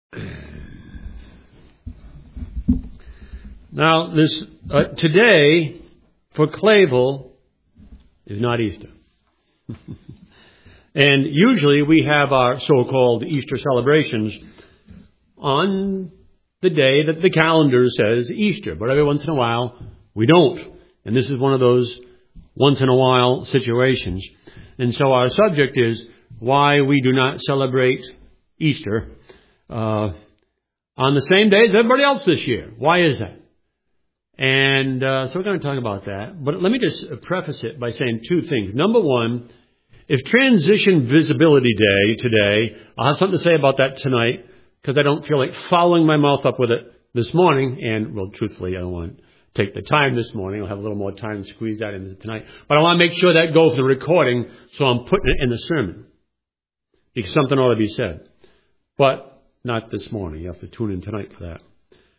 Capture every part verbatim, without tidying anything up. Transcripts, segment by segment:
Now, this uh, today for Clayville is not Easter. And usually we have our so-called Easter celebrations on the day that the calendar says Easter. But every once in a while, we don't. And this is one of those once-in-a-while situations. And so our subject is why we do not celebrate Easter uh, on the same day as everybody else this year. Why is that? And uh, so we're going to talk about that. But let me just preface it by saying two things. Number one, if Transition Visibility Day today, I'll have something to say about that tonight because I don't feel like fouling my mouth up with it this morning. And, well, truthfully, I don't want to take the time this morning. I'll have a little more time to squeeze that into tonight. But I want to make sure that goes in the recording, so I'm putting it in the sermon. Because something ought to be said. But not this morning. You have to tune in tonight for that.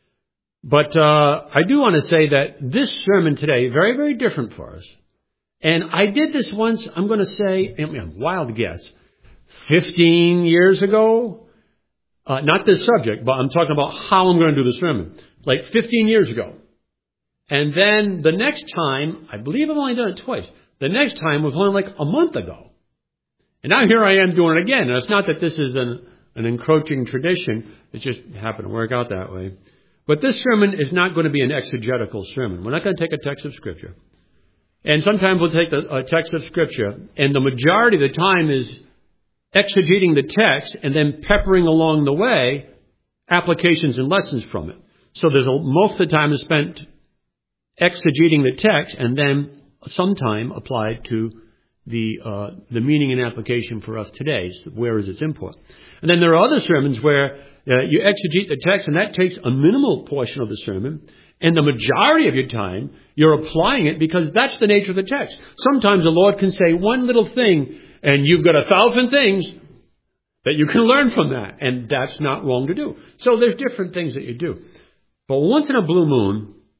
But uh I do want to say that this sermon today, very, very different for us. And I did this once, I'm going to say, I mean, wild guess, fifteen years ago. Uh, not this subject, but I'm talking about how I'm going to do the sermon. Like fifteen years ago. And then the next time, I believe I've only done it twice. The next time was only like a month ago. And now here I am doing it again. And it's not that this is an, an encroaching tradition. It just happened to work out that way. But this sermon is not going to be an exegetical sermon. We're not going to take a text of Scripture. And sometimes we'll take the, a text of Scripture, and the majority of the time is exegeting the text and then peppering along the way applications and lessons from it. So there's a, most of the time is spent exegeting the text and then some time applied to the uh, the meaning and application for us today. So where is its import? And then there are other sermons where Uh, you exegete the text, and that takes a minimal portion of the sermon, and the majority of your time, you're applying it because that's the nature of the text. Sometimes the Lord can say one little thing, and you've got a thousand things that you can learn from that, and that's not wrong to do. So there's different things that you do. But once in a blue moon,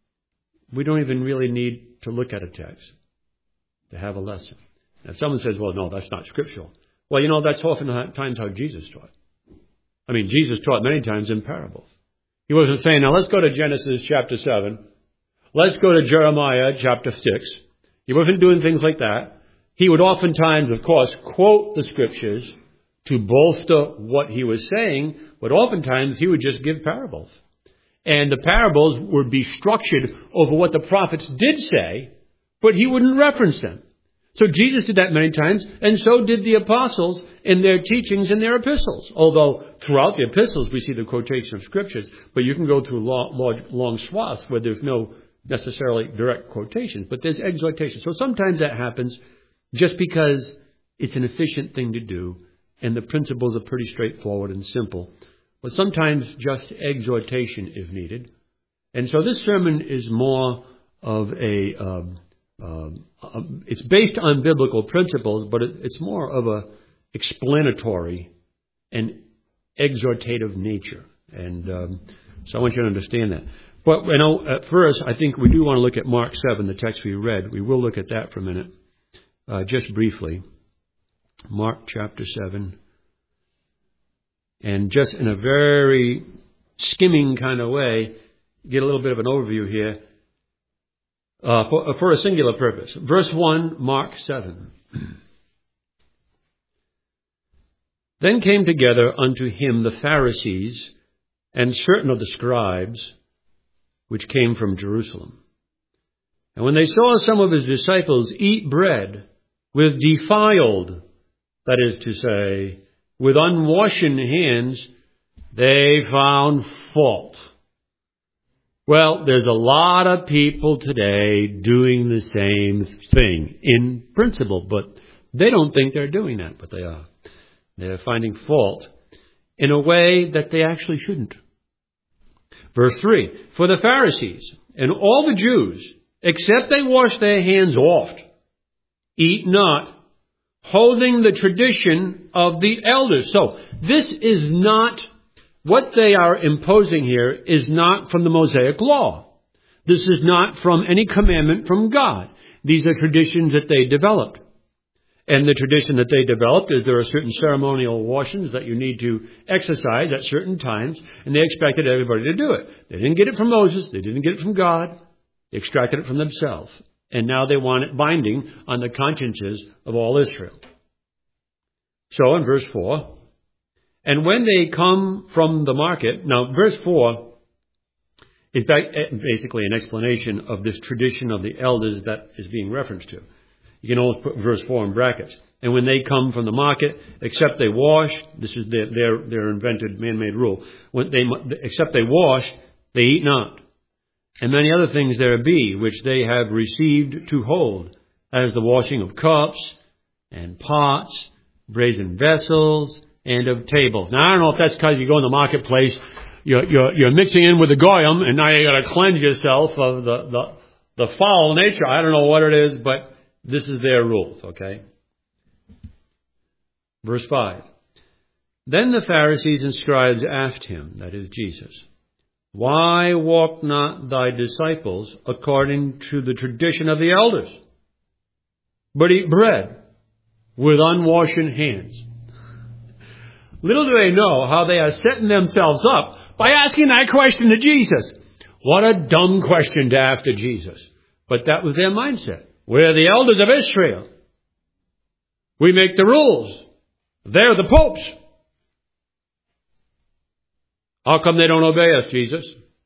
we don't even really need to look at a text to have a lesson. Now, someone says, well, no, that's not scriptural. Well, you know, that's oftentimes how Jesus taught. I mean, Jesus taught many times in parables. He wasn't saying, now let's go to Genesis chapter seven. Let's go to Jeremiah chapter six. He wasn't doing things like that. He would oftentimes, of course, quote the scriptures to bolster what he was saying, but oftentimes he would just give parables. And the parables would be structured over what the prophets did say, but he wouldn't reference them. So Jesus did that many times, and so did the apostles in their teachings and their epistles. Although throughout the epistles we see the quotation of scriptures, but you can go through long, long, long swaths where there's no necessarily direct quotations, but there's exhortation. So sometimes that happens just because it's an efficient thing to do, and the principles are pretty straightforward and simple. But sometimes just exhortation is needed. And so this sermon is more of a... Um, Um, it's based on biblical principles, but it, it's more of a explanatory and exhortative nature. And um, so I want you to understand that. But you know, at first, I think we do want to look at Mark seven, the text we read. We will look at that for a minute, uh, just briefly. Mark chapter seven. And just in a very skimming kind of way, get a little bit of an overview here. Uh, for, for a singular purpose. Verse one, Mark seven. Then came together unto him the Pharisees and certain of the scribes, which came from Jerusalem. And when they saw some of his disciples eat bread with defiled, that is to say, with unwashen hands, they found fault. Well, there's a lot of people today doing the same thing in principle, but they don't think they're doing that, but they are. They're finding fault in a way that they actually shouldn't. Verse three, for the Pharisees and all the Jews, except they wash their hands oft, eat not, holding the tradition of the elders. So this is not... What they are imposing here is not from the Mosaic law. This is not from any commandment from God. These are traditions that they developed. And the tradition that they developed is there are certain ceremonial washings that you need to exercise at certain times, and they expected everybody to do it. They didn't get it from Moses. They didn't get it from God. They extracted it from themselves. And now they want it binding on the consciences of all Israel. So in verse four, and when they come from the market, now verse four is basically an explanation of this tradition of the elders that is being referenced to. You can always put verse four in brackets. And when they come from the market, except they wash, this is their, their, their invented man-made rule, when they, except they wash, they eat not. And many other things there be, which they have received to hold, as the washing of cups and pots, brazen vessels, and of tables. Now, I don't know if that's because you go in the marketplace, you're, you're, you're mixing in with the goyim, and now you got to cleanse yourself of the, the, the foul nature. I don't know what it is, but this is their rules, okay? Verse five. Then the Pharisees and scribes asked him, that is Jesus, why walk not thy disciples according to the tradition of the elders, but eat bread with unwashed hands? Little do they know how they are setting themselves up by asking that question to Jesus. What a dumb question to ask to Jesus. But that was their mindset. We're the elders of Israel. We make the rules. They're the popes. How come they don't obey us, Jesus?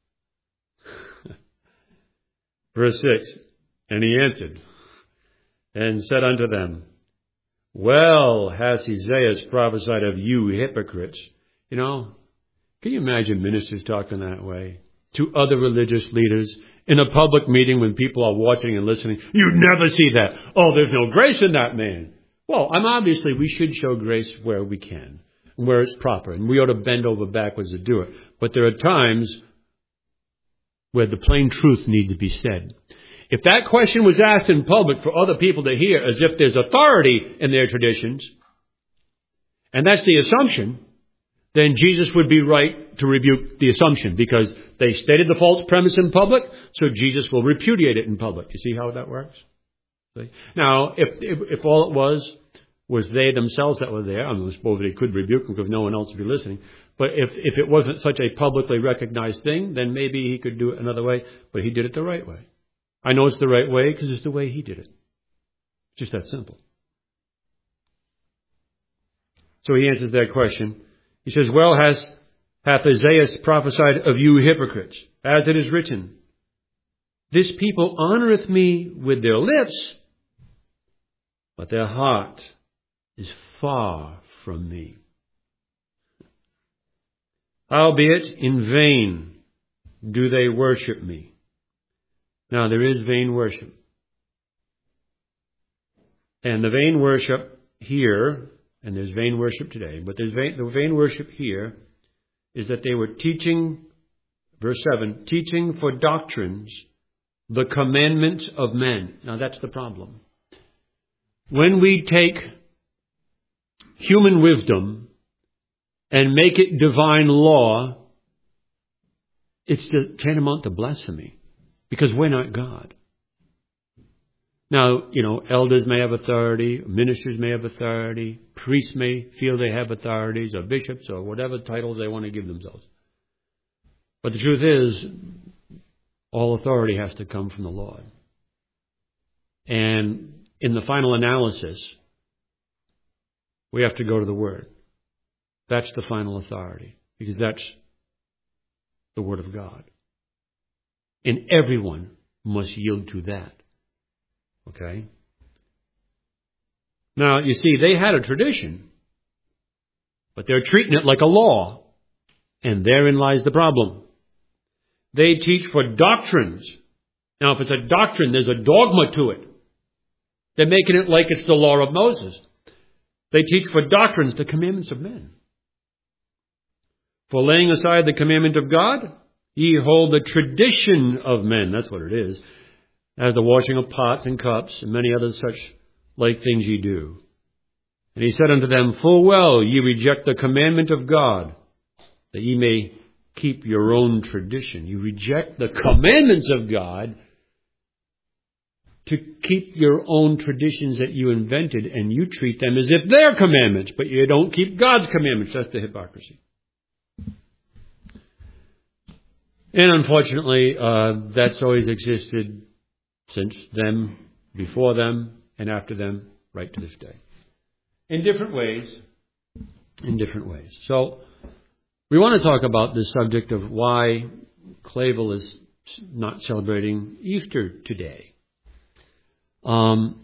Verse six. And he answered and said unto them, well has Isaiah prophesied of you hypocrites. You know, can you imagine ministers talking that way to other religious leaders in a public meeting when people are watching and listening? You never see that. Oh, there's no grace in that man. Well, I'm obviously we should show grace where we can, where it's proper, and we ought to bend over backwards to do it. But there are times where the plain truth needs to be said. If that question was asked in public for other people to hear as if there's authority in their traditions, and that's the assumption, then Jesus would be right to rebuke the assumption because they stated the false premise in public, so Jesus will repudiate it in public. You see how that works? Now, if, if, if all it was was they themselves that were there, I suppose they could rebuke them because no one else would be listening. But if, if it wasn't such a publicly recognized thing, then maybe he could do it another way, but he did it the right way. I know it's the right way because it's the way he did it. Just that simple. So he answers that question. He says, well has, hath Isaiah prophesied of you hypocrites, as it is written, this people honoreth me with their lips, but their heart is far from me. Howbeit in vain do they worship me. Now there is vain worship. And the vain worship here, and there's vain worship today, but there's vain, the vain worship here is that they were teaching, verse seven, teaching for doctrines the commandments of men. Now that's the problem. When we take human wisdom and make it divine law, it's tantamount to blasphemy because we're not God. Now, you know, elders may have authority, ministers may have authority, priests may feel they have authorities, or bishops, or whatever titles they want to give themselves. But the truth is, all authority has to come from the Lord. And in the final analysis, we have to go to the Word. That's the final authority, because that's the Word of God. And everyone must yield to that. Okay? Now, you see, they had a tradition, but they're treating it like a law. And therein lies the problem. They teach for doctrines. Now, if it's a doctrine, there's a dogma to it. They're making it like it's the law of Moses. They teach for doctrines the commandments of men. For laying aside the commandment of God, ye hold the tradition of men. That's what it is. As the washing of pots and cups and many other such like things ye do. And he said unto them, full well ye reject the commandment of God, that ye may keep your own tradition. You reject the commandments of God to keep your own traditions that you invented, and you treat them as if they're commandments, but you don't keep God's commandments. That's the hypocrisy. And unfortunately, uh, that's always existed since them, before them, and after them, right to this day. In different ways. In different ways. So, we want to talk about the subject of why Clavel is not celebrating Easter today. Um,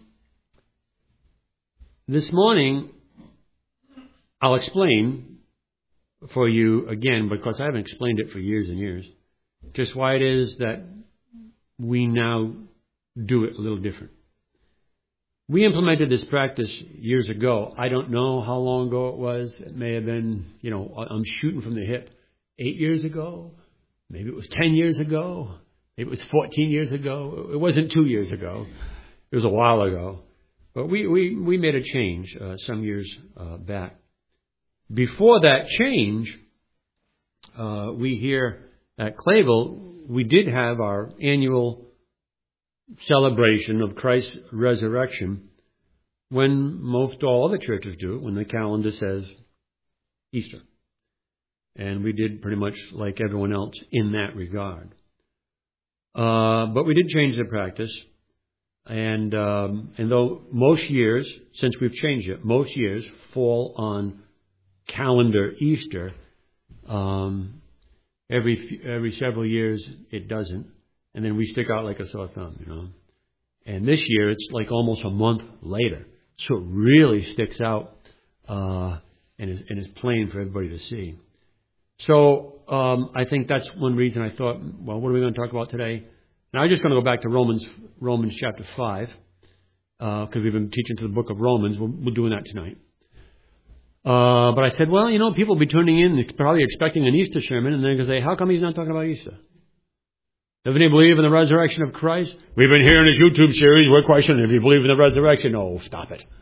this morning, I'll explain for you again, because I haven't explained it for years and years, just why it is that we now do it a little different. We implemented this practice years ago. I don't know how long ago it was. It may have been, you know, I'm shooting from the hip. Eight years ago? Maybe it was ten years ago. Maybe it was fourteen years ago. It wasn't two years ago. It was a while ago. But we, we, we made a change uh, some years uh, back. Before that change, uh, we here at Clavel, we did have our annual celebration of Christ's resurrection when most all other churches do it, when the calendar says Easter. And we did pretty much like everyone else in that regard. Uh, but we did change the practice. And um, and though most years, since we've changed it, most years fall on calendar Easter, um, every every several years it doesn't. And then we stick out like a sore thumb, you know. And this year it's like almost a month later. So it really sticks out uh, and, is, and is plain for everybody to see. So um, I think that's one reason I thought, well, what are we going to talk about today? Now I'm just going to go back to Romans Romans chapter five, because uh, we've been teaching to the book of Romans. We're, we're doing that tonight. Uh, but I said, well, you know, people will be tuning in, probably expecting an Easter sermon, and they're going to say, how come he's not talking about Easter? Doesn't he believe in the resurrection of Christ? We've been hearing his YouTube series. We're questioning if you believe in the resurrection. Oh, stop it.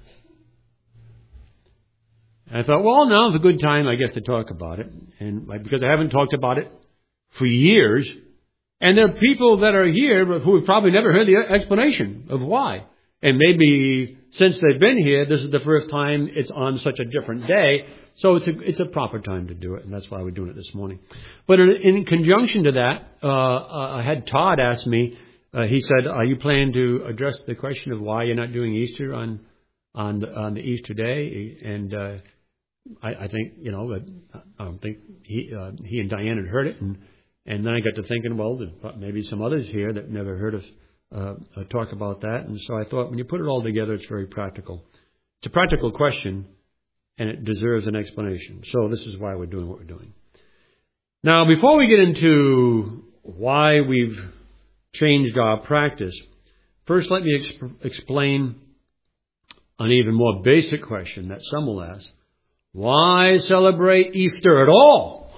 And I thought, well, now's a good time, I guess, to talk about it. And because I haven't talked about it for years. And there are people that are here who have probably never heard the explanation of why. And maybe since they've been here, this is the first time it's on such a different day. So it's a, it's a proper time to do it, and that's why we're doing it this morning. But in, in conjunction to that, uh, I had Todd ask me, uh, he said, are you planning to address the question of why you're not doing Easter on on the, on the Easter day? And uh, I, I think, you know, I don't think he uh, he and Diane had heard it, and, and then I got to thinking, well, there's maybe some others here that never heard us uh, talk about that. And so I thought, when you put it all together, it's very practical. It's a practical question, and it deserves an explanation. So this is why we're doing what we're doing. Now, before we get into why we've changed our practice, first let me exp- explain an even more basic question that some will ask. Why celebrate Easter at all?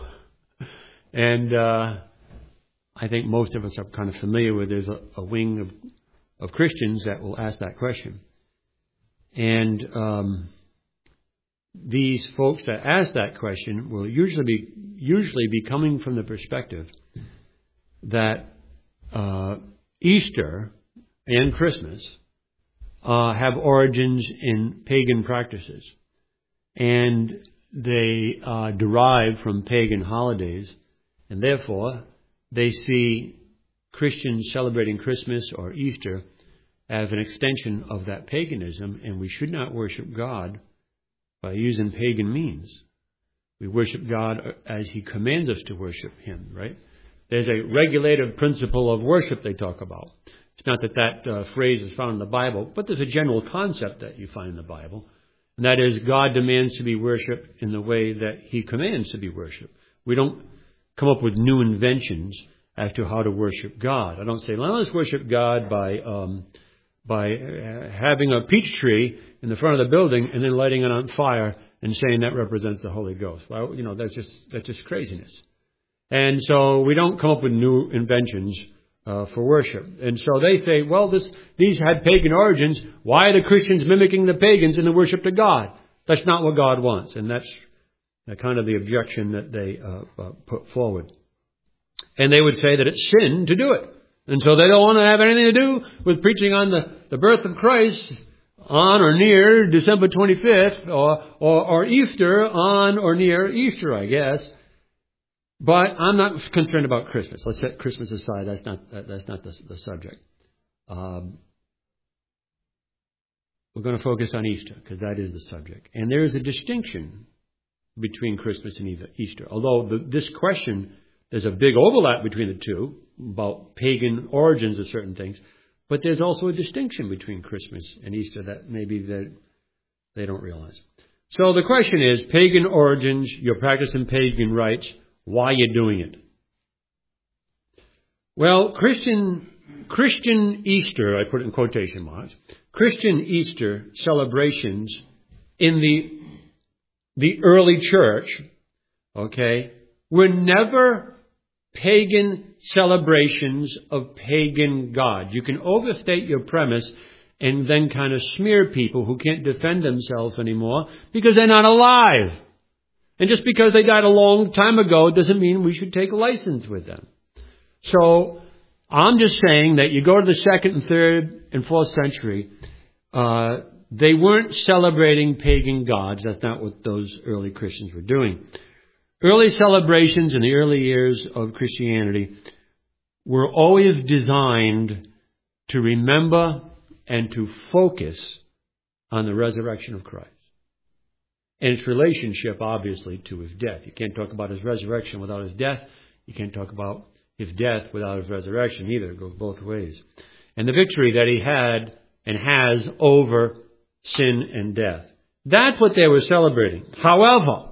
And uh, I think most of us are kind of familiar with there's a, a wing of, of Christians that will ask that question. And um these folks that ask that question will usually be usually be coming from the perspective that uh, Easter and Christmas uh, have origins in pagan practices, and they uh, derive from pagan holidays, and therefore they see Christians celebrating Christmas or Easter as an extension of that paganism, and we should not worship God by using pagan means. We worship God as He commands us to worship Him, right? There's a regulative principle of worship they talk about. It's not that that uh, phrase is found in the Bible, but there's a general concept that you find in the Bible. And that is, God demands to be worshipped in the way that He commands to be worshipped. We don't come up with new inventions as to how to worship God. I don't say, well, let's worship God by um, by uh, having a peach tree in the front of the building and then lighting it on fire and saying that represents the Holy Ghost. Well, you know, that's just that's just craziness. And so we don't come up with new inventions uh, for worship. And so they say, well, this these had pagan origins. Why are the Christians mimicking the pagans in the worship to God? That's not what God wants. And that's uh, kind of the objection that they uh, uh, put forward. And they would say that it's sin to do it. And so they don't want to have anything to do with preaching on the, the birth of Christ on or near December twenty-fifth or, or, or Easter on or near Easter, I guess. But I'm not concerned about Christmas. Let's set Christmas aside. That's not, that, that's not the, the subject. Um, we're going to focus on Easter because that is the subject. And there is a distinction between Christmas and Easter. Although the, this question, there's a big overlap between the two about pagan origins of certain things. But there's also a distinction between Christmas and Easter that maybe that they don't realize. So the question is, pagan origins, you're practicing pagan rites, why are you doing it? Well, Christian Christian Easter, I put it in quotation marks, Christian Easter celebrations in the the early church, okay, were never pagan celebrations of pagan gods. You can overstate your premise and then kind of smear people who can't defend themselves anymore because they're not alive. And just because they died a long time ago doesn't mean we should take a license with them. So I'm just saying that you go to the second and third and fourth century, uh, they weren't celebrating pagan gods. That's not what those early Christians were doing. Early celebrations in the early years of Christianity were always designed to remember and to focus on the resurrection of Christ. And its relationship, obviously, to his death. You can't talk about his resurrection without his death. You can't talk about his death without his resurrection either. It goes both ways. And the victory that he had and has over sin and death. That's what they were celebrating. However,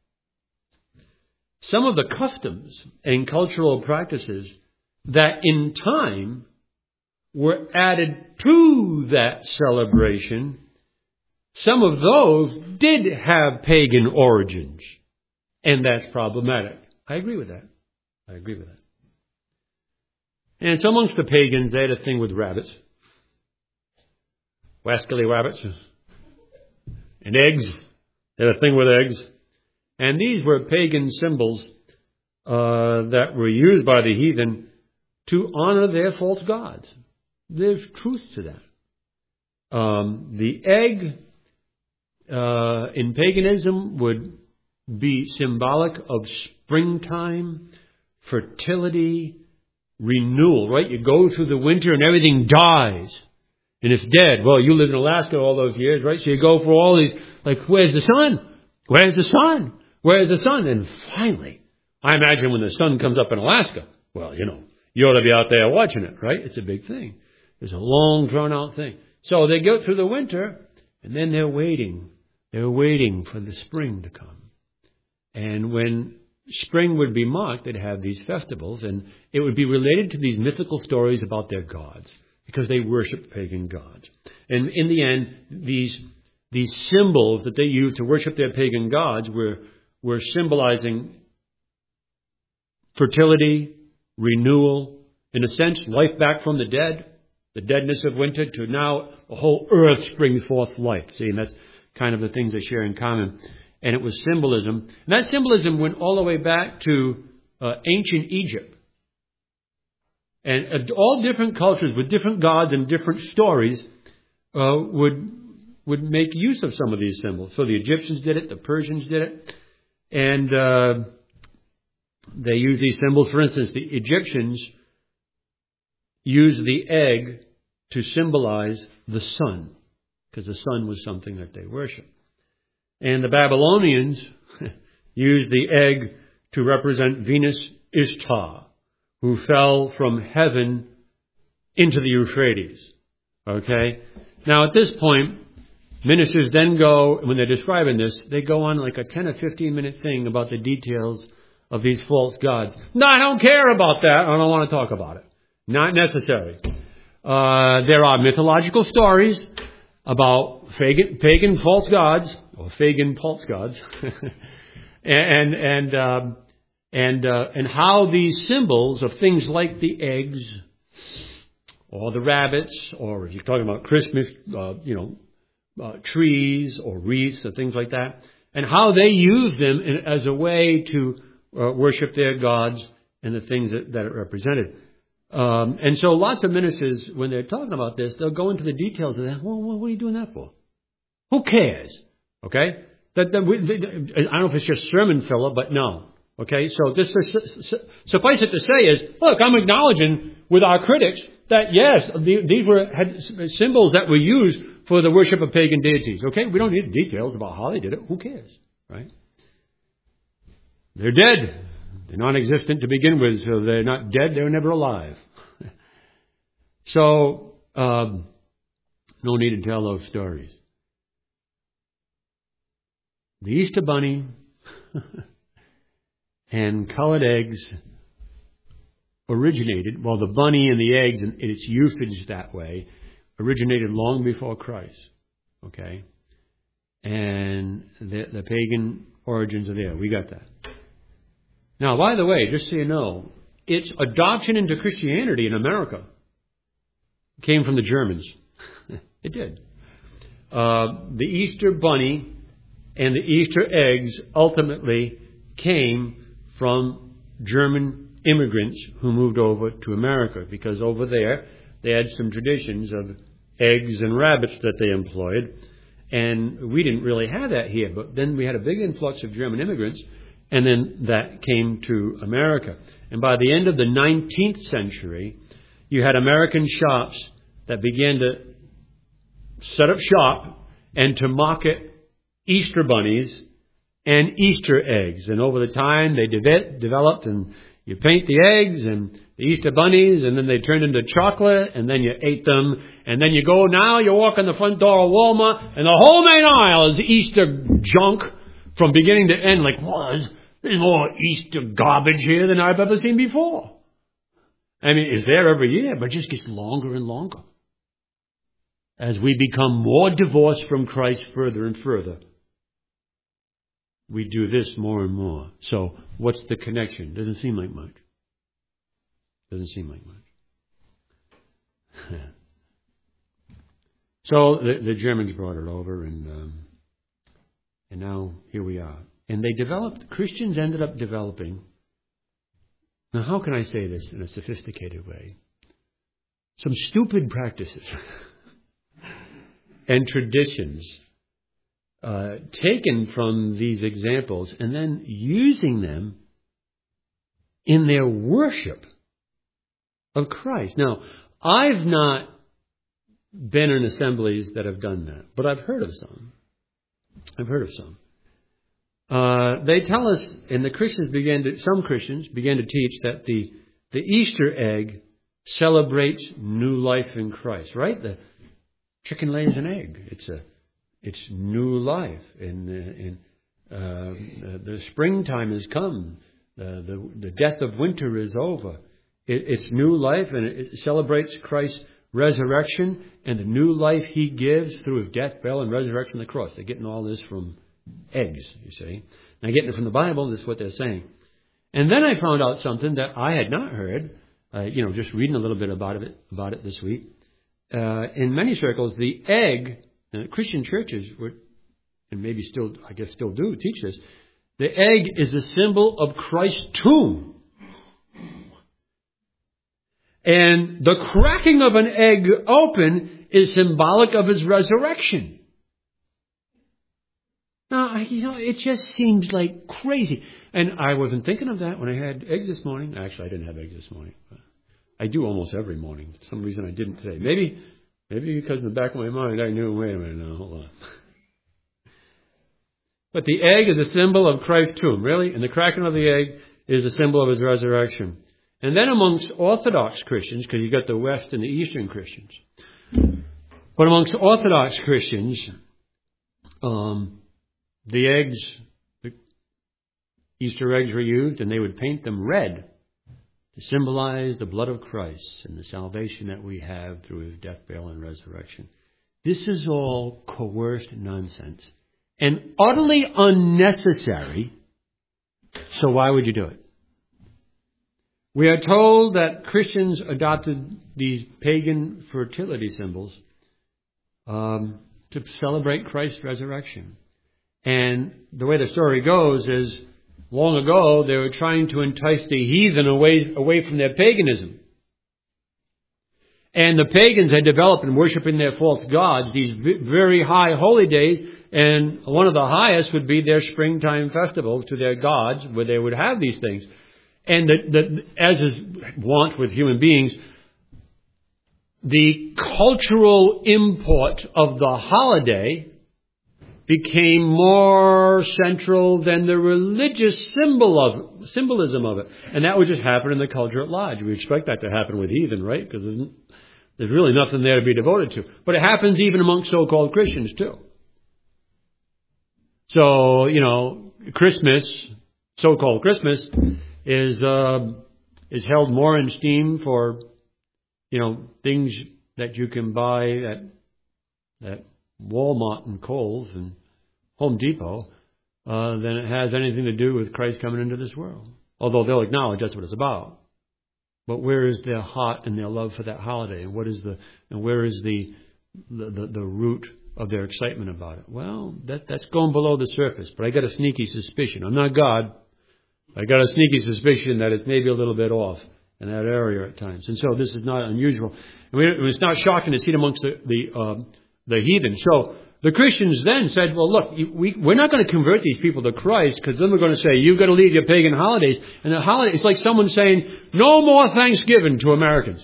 some of the customs and cultural practices that in time were added to that celebration, some of those did have pagan origins. And that's problematic. I agree with that. I agree with that. And so amongst the pagans, they had a thing with rabbits. Wascally rabbits. And eggs. They had a thing with eggs. And these were pagan symbols uh, that were used by the heathen to honor their false gods. There's truth to that. Um, the egg uh, in paganism would be symbolic of springtime, fertility, renewal, right? You go through the winter and everything dies. And it's dead. Well, you lived in Alaska all those years, right? So you go for all these, like, where's the sun? Where's the sun? Where's the sun? And finally, I imagine when the sun comes up in Alaska, well, you know, you ought to be out there watching it, right? It's a big thing. It's a long, drawn-out thing. So they go through the winter, and then they're waiting. They're waiting for the spring to come. And when spring would be marked, they'd have these festivals, and it would be related to these mythical stories about their gods, because they worshiped pagan gods. And in the end, these these symbols that they used to worship their pagan gods were, were symbolizing fertility, renewal, in a sense, life back from the dead, the deadness of winter, to now the whole earth springs forth life. See, and that's kind of the things they share in common. And it was symbolism. And that symbolism went all the way back to uh, ancient Egypt. And uh, all different cultures with different gods and different stories uh, would would make use of some of these symbols. So the Egyptians did it, the Persians did it, and uh, they used these symbols. For instance, the Egyptians used the egg to symbolize the sun, because the sun was something that they worshiped. And the Babylonians used the egg to represent Venus Ishtar, who fell from heaven into the Euphrates. Okay? Now, at this point, ministers then go, when they're describing this, they go on like a ten or fifteen minute thing about the details of these false gods. No, I don't care about that. I don't want to talk about it. Not necessary. Uh, there are mythological stories about pagan, pagan false gods, or pagan false gods, and and um, and uh, and how these symbols of things like the eggs, or the rabbits, or if you're talking about Christmas, uh, you know, uh, trees or wreaths or things like that, and how they use them in, as a way to uh, worship their gods and the things that, that it represented. Um, and so lots of ministers, when they're talking about this, they'll go into the details of that. Well, what are you doing that for? Who cares? Okay? That, that we, I don't know if it's just sermon filler, but no. Okay? So just suffice it to say is, look, I'm acknowledging with our critics that yes, these were had symbols that were used for the worship of pagan deities. Okay? We don't need details about how they did it. Who cares? Right? They're dead. They're non-existent to begin with, so they're not dead, they were never alive. So, um, no need to tell those stories. The Easter Bunny and colored eggs originated, well, the bunny and the eggs, and its usage that way, originated long before Christ. Okay? And the, the pagan origins are there. We got that. Now, by the way, just so you know, its adoption into Christianity in America came from the Germans. It did. Uh, the Easter bunny and the Easter eggs ultimately came from German immigrants who moved over to America, because over there they had some traditions of eggs and rabbits that they employed, and we didn't really have that here. But then we had a big influx of German immigrants, and then that came to America. And by the end of the nineteenth century, you had American shops that began to set up shop and to market Easter bunnies and Easter eggs. And over the time, they de- developed, and you paint the eggs and the Easter bunnies, and then they turned into chocolate, and then you ate them. And then you go, now you walk in the front door of Walmart, and the whole main aisle is Easter junk from beginning to end. Like, what? There's more Easter garbage here than I've ever seen before. I mean, it's there every year, but it just gets longer and longer. As we become more divorced from Christ further and further, we do this more and more. So, what's the connection? Doesn't seem like much. Doesn't seem like much. So, the, the Germans brought it over, and um, and now here we are. And they developed, Christians ended up developing, now how can I say this in a sophisticated way? Some stupid practices and traditions uh, taken from these examples and then using them in their worship of Christ. Now, I've not been in assemblies that have done that, but I've heard of some. I've heard of some. Uh, they tell us, and the Christians began to, some Christians began to teach that the, the Easter egg celebrates new life in Christ, right? The chicken lays an egg. It's a, it's new life. And, and uh, the springtime has come. Uh, the, the death of winter is over. It, it's new life, and it celebrates Christ's resurrection and the new life He gives through His death, burial, and resurrection on the cross. They're getting all this from eggs, you see. Now, getting it from the Bible, this is what they're saying. And then I found out something that I had not heard, uh, you know, just reading a little bit about it, about it this week. Uh, in many circles, the egg, and Christian churches would, and maybe still, I guess still do, teach this, the egg is a symbol of Christ's tomb. And the cracking of an egg open is symbolic of His resurrection. Now, you know, it just seems like crazy. And I wasn't thinking of that when I had eggs this morning. Actually, I didn't have eggs this morning. I do almost every morning. For some reason I didn't today. Maybe maybe because in the back of my mind I knew, wait a minute now, hold on. But the egg is a symbol of Christ's tomb, really. And the cracking of the egg is a symbol of His resurrection. And then amongst Orthodox Christians, because you've got the West and the Eastern Christians. But amongst Orthodox Christians, um... the eggs, the Easter eggs were used, and they would paint them red to symbolize the blood of Christ and the salvation that we have through His death, burial, and resurrection. This is all coerced nonsense and utterly unnecessary. So why would you do it? We are told that Christians adopted these pagan fertility symbols um, to celebrate Christ's resurrection. And the way the story goes is, long ago, they were trying to entice the heathen away, away from their paganism. And the pagans had developed in worshiping their false gods these very high holy days, and one of the highest would be their springtime festivals to their gods, where they would have these things. And the, the, as is wont with human beings, the cultural import of the holiday became more central than the religious symbol of symbolism of it. And that would just happen in the culture at large. We expect that to happen with heathen, right? Because there's really nothing there to be devoted to. But it happens even among so-called Christians, too. So, you know, Christmas, so-called Christmas, is uh, is held more in esteem for, you know, things that you can buy at, at Walmart and Kohl's and Home Depot uh, than it has anything to do with Christ coming into this world. Although they'll acknowledge that's what it's about. But where is their heart and their love for that holiday? And what is the and where is the the, the, the root of their excitement about it? Well, that that's going below the surface. But I got a sneaky suspicion. I'm not God. I got a sneaky suspicion that it's maybe a little bit off in that area at times. And so this is not unusual. I mean, it's not shocking to see it amongst the the, um, the heathen. So the Christians then said, well, look, we, we're not going to convert these people to Christ, because then we're going to say, you've got to leave your pagan holidays. And the holiday, it's like someone saying, no more Thanksgiving to Americans.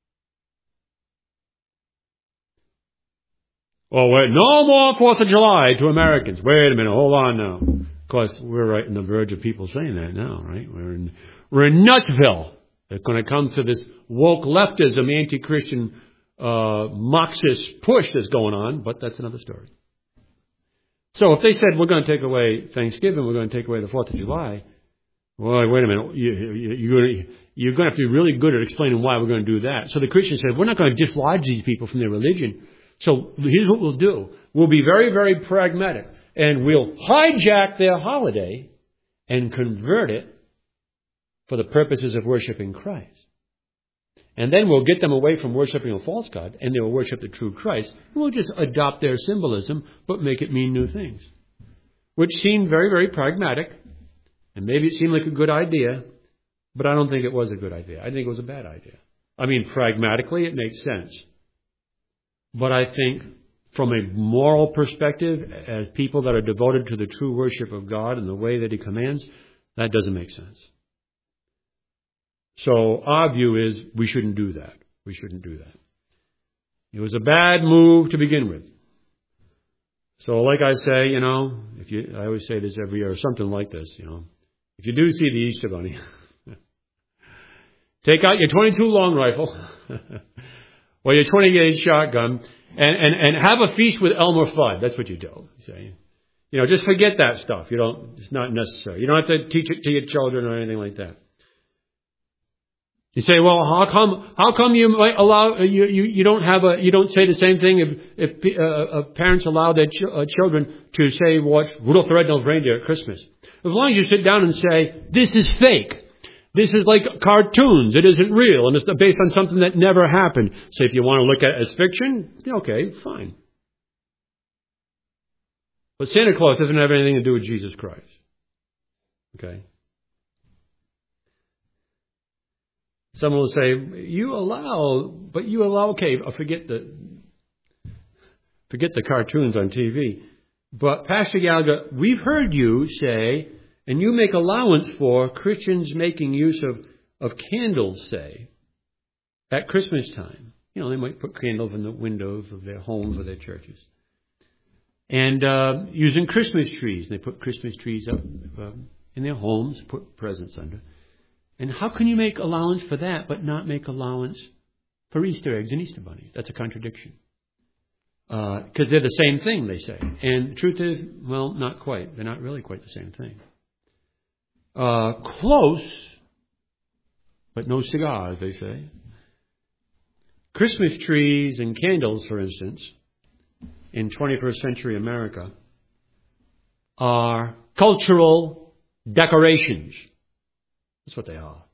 Or wait, no more Fourth of July to Americans. Wait a minute, hold on now. Of course, we're right on the verge of people saying that now, right? We're in, we're in Nutsville. It's going to come to this woke leftism, anti-Christian uh, Marxist push that's going on, but that's another story. So if they said, we're going to take away Thanksgiving, we're going to take away the Fourth of July, well, wait a minute, you, you, you're, you're going to have to be really good at explaining why we're going to do that. So the Christians said, we're not going to dislodge these people from their religion. So here's what we'll do. We'll be very, very pragmatic, and we'll hijack their holiday and convert it for the purposes of worshiping Christ. And then we'll get them away from worshiping a false god, and they will worship the true Christ. And we'll just adopt their symbolism, but make it mean new things. Which seemed very, very pragmatic. And maybe it seemed like a good idea, but I don't think it was a good idea. I think it was a bad idea. I mean, pragmatically, it makes sense. But I think from a moral perspective, as people that are devoted to the true worship of God and the way that He commands, that doesn't make sense. So our view is we shouldn't do that. We shouldn't do that. It was a bad move to begin with. So like I say, you know, if you, I always say this every year, or something like this, you know, if you do see the Easter Bunny, take out your twenty-two long rifle or your twenty gauge shotgun and, and, and have a feast with Elmer Fudd. That's what you do. Say, you know, just forget that stuff. You don't, it's not necessary. You don't have to teach it to your children or anything like that. You say, well, how come? How come you might allow you? You, you don't have a. You don't say the same thing if if uh, uh, parents allow their ch- uh, children to say watch Rudolph the Red-Nosed Reindeer at Christmas. As long as you sit down and say this is fake, this is like cartoons. It isn't real, and it's based on something that never happened. So if you want to look at it as fiction, okay, fine. But Santa Claus doesn't have anything to do with Jesus Christ. Okay. Someone will say, you allow, but you allow, okay, forget the, forget the cartoons on T V. But Pastor Gallagher, we've heard you say, and you make allowance for Christians making use of, of candles, say, at Christmas time. You know, they might put candles in the windows of their homes or their churches. And uh, using Christmas trees. They put Christmas trees up uh, in their homes, put presents under. And how can you make allowance for that but not make allowance for Easter eggs and Easter bunnies? That's a contradiction. Because uh, they're the same thing, they say. And the truth is, well, not quite. They're not really quite the same thing. Uh, close, but no cigars, they say. Christmas trees and candles, for instance, in twenty-first century America, are cultural decorations. That's what they are.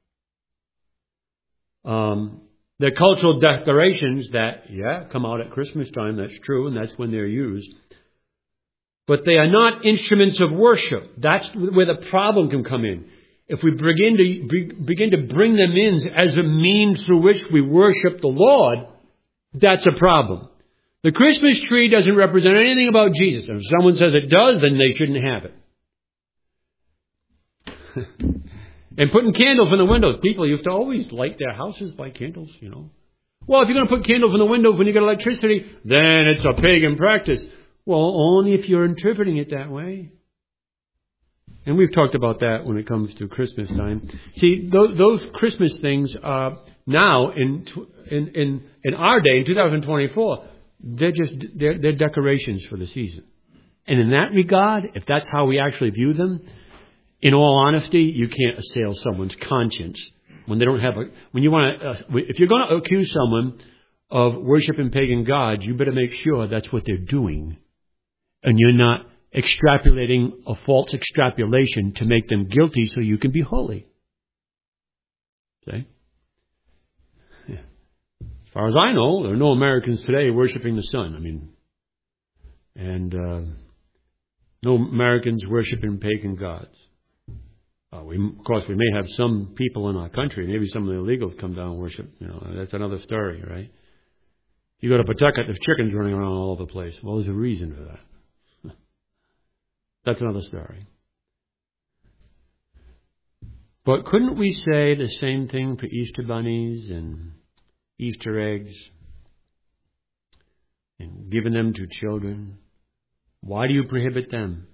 Um, they're cultural decorations that, yeah, come out at Christmas time. That's true, and that's when they're used. But they are not instruments of worship. That's where the problem can come in. If we begin to begin to bring them in as a means through which we worship the Lord, that's a problem. The Christmas tree doesn't represent anything about Jesus. And if someone says it does, then they shouldn't have it. And putting candles in the windows. People used to always light their houses by candles, you know. Well, if you're going to put candles in the windows when you get electricity, then it's a pagan practice. Well, only if you're interpreting it that way. And we've talked about that when it comes to Christmas time. See, those, those Christmas things uh, now in, in in in our day, in two thousand twenty-four, they're just they're, they're decorations for the season. And in that regard, if that's how we actually view them, in all honesty, you can't assail someone's conscience when they don't have a. When you want to, uh, if you're going to accuse someone of worshiping pagan gods, you better make sure that's what they're doing, and you're not extrapolating a false extrapolation to make them guilty so you can be holy. See? Yeah. As far as I know, there are no Americans today worshiping the sun. I mean, and uh, no Americans worshiping pagan gods. Uh, we, of course, we may have some people in our country, maybe some of the illegals come down and worship. You know, that's another story, right? You go to Pawtucket, there's chickens running around all over the place. Well, there's a reason for that. That's another story. But couldn't we say the same thing for Easter bunnies and Easter eggs and giving them to children? Why do you prohibit them?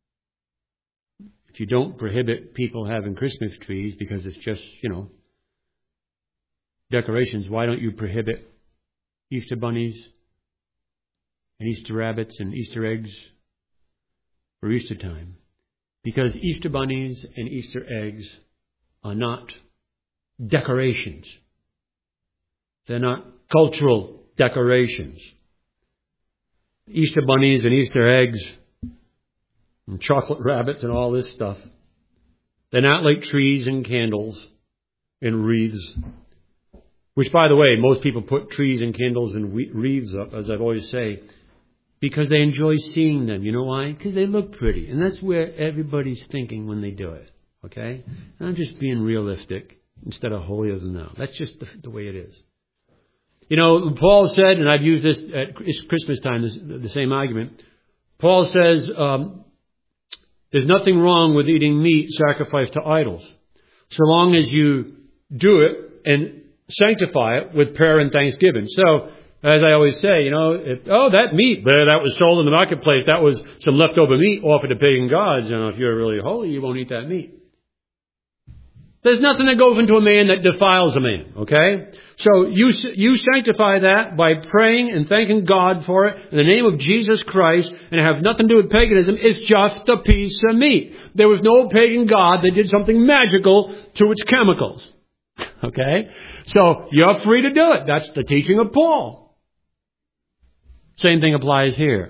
If you don't prohibit people having Christmas trees because it's just, you know, decorations, why don't you prohibit Easter bunnies and Easter rabbits and Easter eggs for Easter time? Because Easter bunnies and Easter eggs are not decorations. They're not cultural decorations. Easter bunnies and Easter eggs and chocolate rabbits and all this stuff, they're not like trees and candles and wreaths. Which, by the way, most people put trees and candles and wreaths up, as I've always say, because they enjoy seeing them. You know why? Because they look pretty. And that's where everybody's thinking when they do it. Okay? And I'm just being realistic instead of holier than thou. That's just the, the way it is. You know, Paul said, and I've used this at Christmas time, this, the same argument. Paul says, um, there's nothing wrong with eating meat sacrificed to idols, so long as you do it and sanctify it with prayer and thanksgiving. So, as I always say, you know, if, oh, that meat that was sold in the marketplace, that was some leftover meat offered to pagan gods. You know, if you're really holy, you won't eat that meat. There's nothing that goes into a man that defiles a man, okay? So you you sanctify that by praying and thanking God for it in the name of Jesus Christ, and it has nothing to do with paganism. It's just a piece of meat. There was no pagan god that did something magical to its chemicals, okay? So you're free to do it. That's the teaching of Paul. Same thing applies here.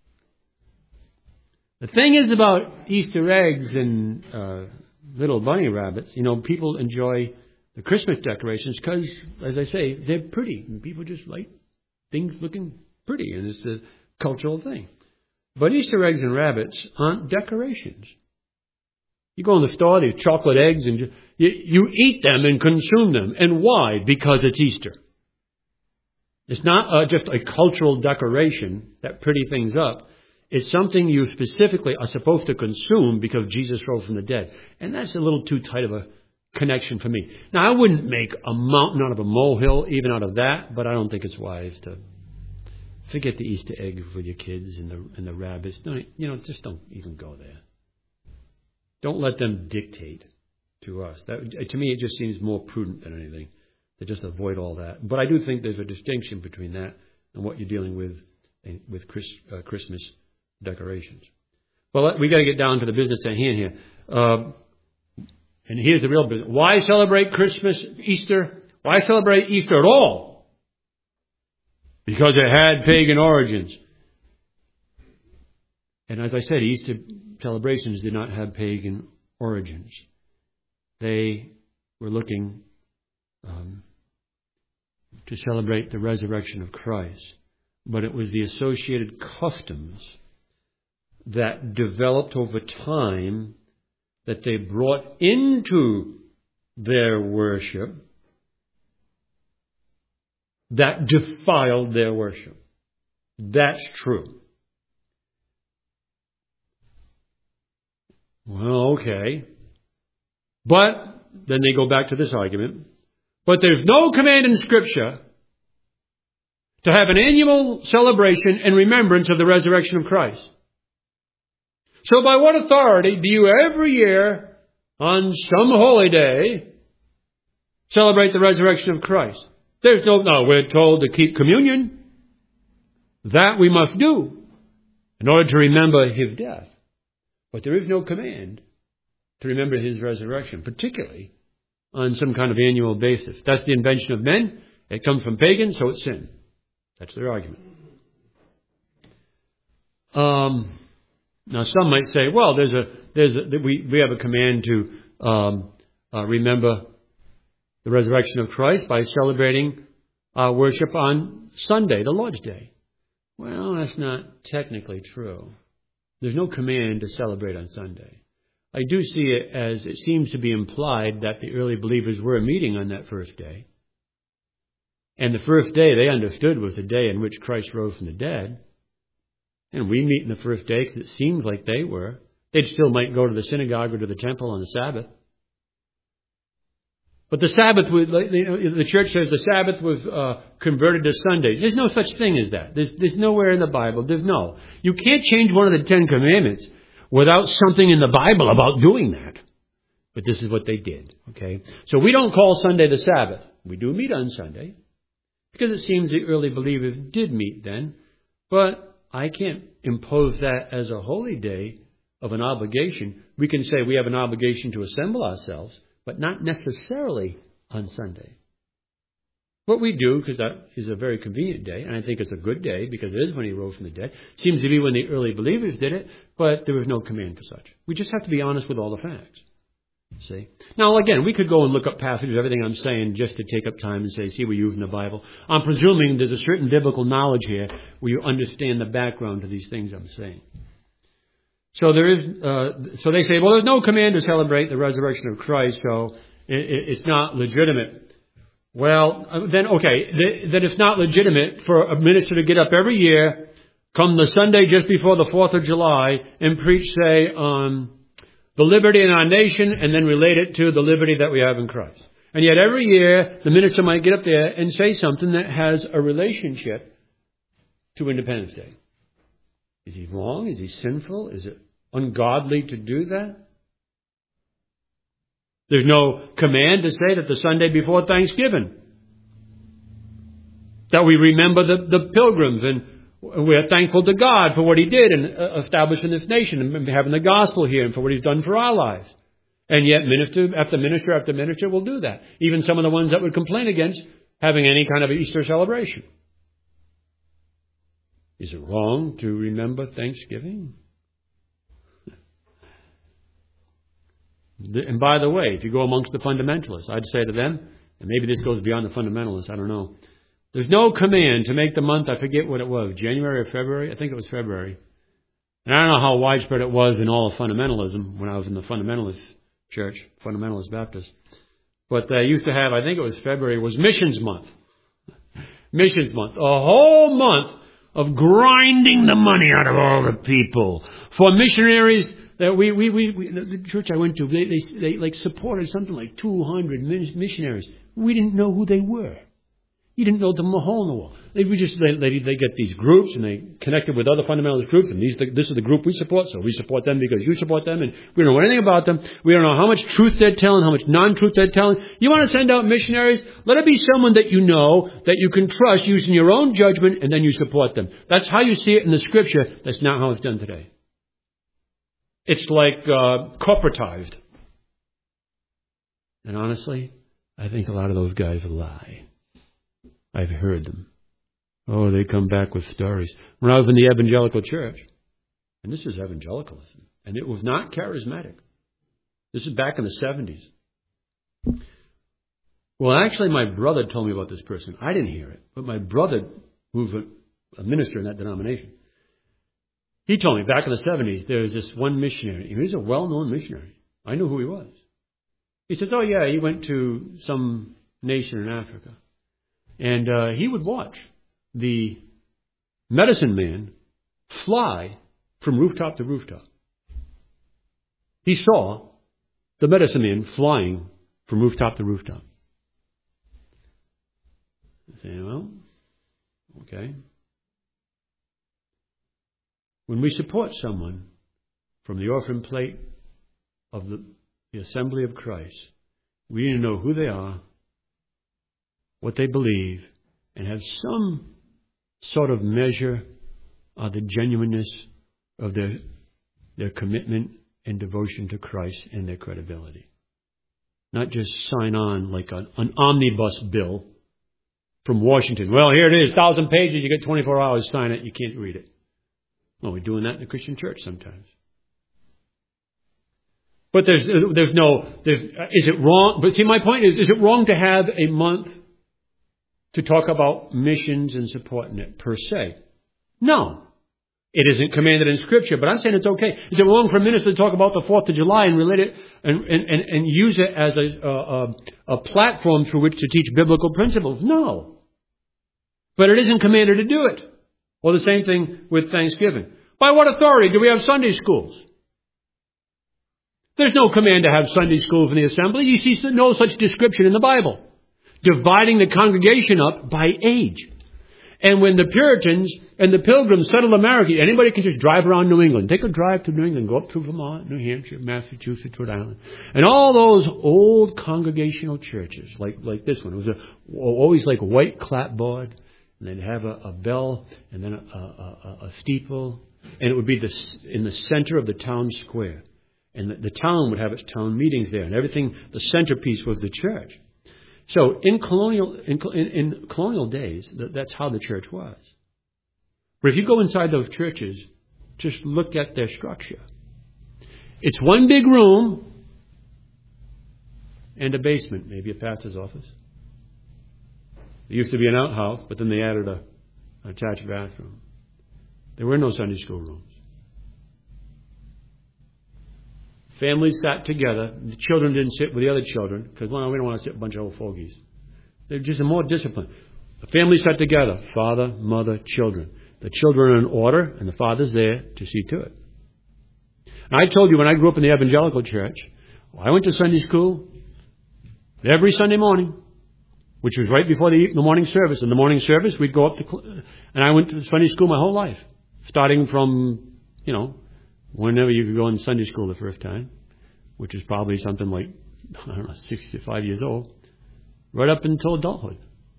The thing is about Easter eggs and uh, little bunny rabbits, you know, people enjoy the Christmas decorations because, as I say, they're pretty. And people just like things looking pretty, and it's a cultural thing. But Easter eggs and rabbits aren't decorations. You go in the store, there's chocolate eggs, and you, you eat them and consume them. And why? Because it's Easter. It's not uh, just a cultural decoration that pretty things up. It's something you specifically are supposed to consume because Jesus rose from the dead. And that's a little too tight of a connection for me. Now, I wouldn't make a mountain out of a molehill, even out of that, but I don't think it's wise to forget the Easter egg for your kids and the and the rabbits. Don't, you know, just don't even go there. Don't let them dictate to us. That, to me, it just seems more prudent than anything to just avoid all that. But I do think there's a distinction between that and what you're dealing with with Chris, uh, Christmas decorations. Well, we got to get down to the business at hand here. Uh, and here's the real business. Why celebrate Christmas, Easter? Why celebrate Easter at all? Because it had pagan origins. And as I said, Easter celebrations did not have pagan origins. They were looking um, to celebrate the resurrection of Christ. But it was the associated customs that developed over time that they brought into their worship that defiled their worship. That's true. Well, okay. But then they go back to this argument. But there's no command in Scripture to have an annual celebration in remembrance of the resurrection of Christ. So by what authority do you every year, on some holy day, celebrate the resurrection of Christ? There's no, no, we're told to keep communion. That we must do in order to remember His death. But there is no command to remember His resurrection, particularly on some kind of annual basis. That's the invention of men. It comes from pagans, so it's sin. That's their argument. Um, now, some might say, well, there's a there's a, we we have a command to um, uh, remember the resurrection of Christ by celebrating our worship on Sunday, the Lord's Day. Well, that's not technically true. There's no command to celebrate on Sunday. I do see it as it seems to be implied that the early believers were meeting on that first day. And the first day they understood was the day in which Christ rose from the dead. And we meet in the first day because it seems like they were. They still might go to the synagogue or to the temple on the Sabbath. But the Sabbath, was, you know, the church says the Sabbath was uh, converted to Sunday. There's no such thing as that. There's, there's nowhere in the Bible. There's no. You can't change one of the Ten Commandments without something in the Bible about doing that. But this is what they did. Okay, so we don't call Sunday the Sabbath. We do meet on Sunday because it seems the early believers did meet then. But I can't impose that as a holy day of an obligation. We can say we have an obligation to assemble ourselves, but not necessarily on Sunday. What we do, because that is a very convenient day, and I think it's a good day because it is when He rose from the dead. Seems to be when the early believers did it, but there was no command for such. We just have to be honest with all the facts. See? Now, again, we could go and look up passages, everything I'm saying, just to take up time and say, see, we're using the Bible. I'm presuming there's a certain biblical knowledge here where you understand the background to these things I'm saying. So there is. Uh, so they say, well, there's no command to celebrate the resurrection of Christ, so it, it, it's not legitimate. Well, then, okay, th- that it's not legitimate for a minister to get up every year, come the Sunday just before the fourth of July, and preach, say, on the liberty in our nation, and then relate it to the liberty that we have in Christ. And yet every year, the minister might get up there and say something that has a relationship to Independence Day. Is he wrong? Is he sinful? Is it ungodly to do that? There's no command to say that the Sunday before Thanksgiving, that we remember the, the pilgrims and we're thankful to God for what He did in establishing this nation and having the gospel here and for what He's done for our lives. And yet minister after minister after minister will do that. Even some of the ones that would complain against having any kind of Easter celebration. Is it wrong to remember Thanksgiving? And by the way, if you go amongst the fundamentalists, I'd say to them, and maybe this goes beyond the fundamentalists, I don't know. There's no command to make the month, I forget what it was, January or February? I think it was February. And I don't know how widespread it was in all of fundamentalism when I was in the fundamentalist church, fundamentalist Baptist. But they used to have, I think it was February, was Missions Month. Missions Month. A whole month of grinding the money out of all the people for missionaries. That we, we, we, we, the church I went to, they, they, they like supported something like two hundred missionaries. We didn't know who they were. You didn't know them a hole in the wall. They would just, they, they, they get these groups and they connected with other fundamentalist groups, and these, this is the group we support, so we support them because you support them, and we don't know anything about them. We don't know how much truth they're telling, how much non-truth they're telling. You want to send out missionaries? Let it be someone that you know, that you can trust using your own judgment, and then you support them. That's how you see it in the Scripture. That's not how it's done today. It's like uh, corporatized. And honestly, I think a lot of those guys lie. I've heard them. Oh, they come back with stories. When I was in the evangelical church, and this is evangelicalism, and it was not charismatic. This is back in the seventies. Well, actually, my brother told me about this person. I didn't hear it, but my brother, who's a, a minister in that denomination, he told me back in the seventies, there was this one missionary. He was a well-known missionary. I knew who he was. He says, oh, yeah, he went to some nation in Africa. And uh, he would watch the medicine man fly from rooftop to rooftop. He saw the medicine man flying from rooftop to rooftop. I say, well, okay. When we support someone from the orphan plate of the, the Assembly of Christ, we need to know who they are, what they believe, and have some sort of measure of the genuineness of their, their commitment and devotion to Christ and their credibility. Not just sign on like a, an omnibus bill from Washington. Well, here it is, thousand pages, you get twenty-four hours, sign it, you can't read it. Well, we're doing that in the Christian church sometimes. But there's there's no, there's, is it wrong? But see, my point is, is it wrong to have a month to talk about missions and supporting it per se? No. It isn't commanded in Scripture, but I'm saying it's okay. Is it wrong for a minister to talk about the fourth of July and relate it and, and, and, and use it as a, a, a platform through which to teach biblical principles? No. But it isn't commanded to do it. Well, the same thing with Thanksgiving. By what authority do we have Sunday schools? There's no command to have Sunday schools in the assembly. You see no such description in the Bible. Dividing the congregation up by age. And when the Puritans and the Pilgrims settled America, anybody can just drive around New England. Take a drive to New England, go up through Vermont, New Hampshire, Massachusetts, Rhode Island. And all those old congregational churches, like, like this one. It was a, always like a white clapboard. And they'd have a, a bell and then a, a, a steeple. And it would be the, in the center of the town square. And the, the town would have its town meetings there. And everything, the centerpiece was the church. So in colonial in, in, in colonial days, that, that's how the church was. But if you go inside those churches, just look at their structure. It's one big room and a basement, maybe a pastor's office. There used to be an outhouse, but then they added a, an attached bathroom. There were no Sunday school rooms. Families sat together. The children didn't sit with the other children because, well, we don't want to sit with a bunch of old fogies. They're just more disciplined. The family sat together. Father, mother, children. The children are in order, and the father's there to see to it. And I told you when I grew up in the evangelical church, I went to Sunday school every Sunday morning, which was right before the, the morning service. In the morning service, we'd go up to, and I went to Sunday school my whole life, starting from, you know, whenever you could go in Sunday school the first time, which is probably something like, I don't know, sixty-five years old, right up until adulthood.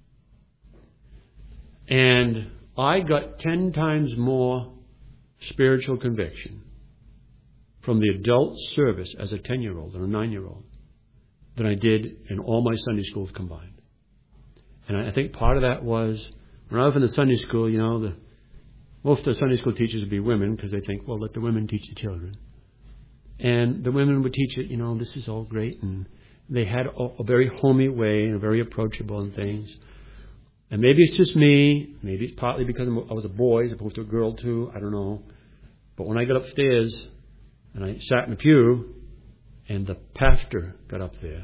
And I got ten times more spiritual conviction from the adult service as a ten-year-old and a nine-year-old than I did in all my Sunday schools combined. And I think part of that was, when I was in the Sunday school, you know, the most of the Sunday school teachers would be women because they think, well, let the women teach the children. And the women would teach it, you know, this is all great. And they had a, a very homey way and very approachable and things. And maybe it's just me. Maybe it's partly because I was a boy as opposed to a girl too. I don't know. But when I got upstairs and I sat in the pew and the pastor got up there,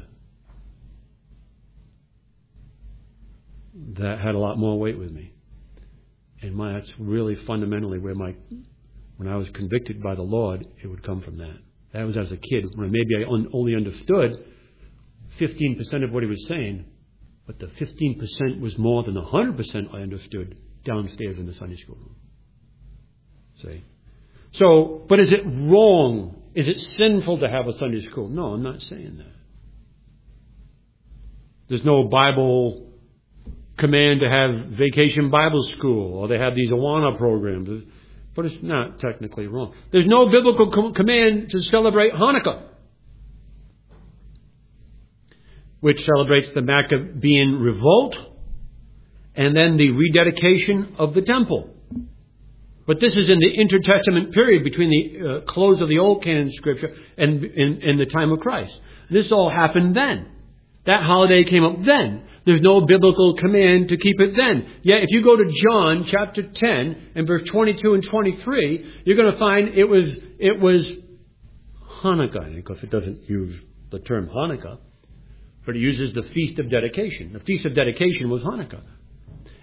that had a lot more weight with me. And my, that's really fundamentally where my, when I was convicted by the Lord, it would come from that. That was as a kid, when maybe I un, only understood fifteen percent of what he was saying, but the fifteen percent was more than the one hundred percent I understood downstairs in the Sunday school room. See? So, but is it wrong? Is it sinful to have a Sunday school? No, I'm not saying that. There's no Bible command to have vacation Bible school, or they have these Awana programs, but it's not technically wrong. There's no biblical com- command to celebrate Hanukkah, which celebrates the Maccabean revolt and then the rededication of the temple. But this is in the intertestament period between the uh, close of the Old Canon Scripture and in the time of Christ. This all happened then. That holiday came up then. There's no biblical command to keep it then. Yet if you go to John chapter ten and verse twenty-two and twenty-three, you're going to find it was it was Hanukkah. And of course, it doesn't use the term Hanukkah, but it uses the Feast of Dedication. The Feast of Dedication was Hanukkah.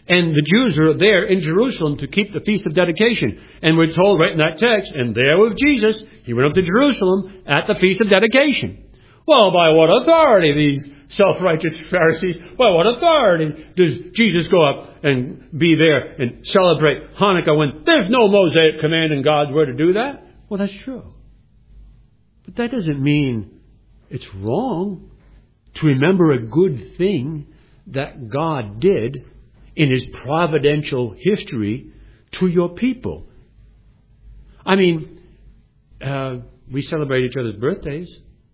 And the Jews are there in Jerusalem to keep the Feast of Dedication. And we're told right in that text, and there was Jesus, he went up to Jerusalem at the Feast of Dedication. Well, by what authority, these self-righteous Pharisees, by what authority does Jesus go up and be there and celebrate Hanukkah when there's no Mosaic command in God's Word to do that? Well, that's true. But that doesn't mean it's wrong to remember a good thing that God did in His providential history to your people. I mean, uh, we celebrate each other's birthdays.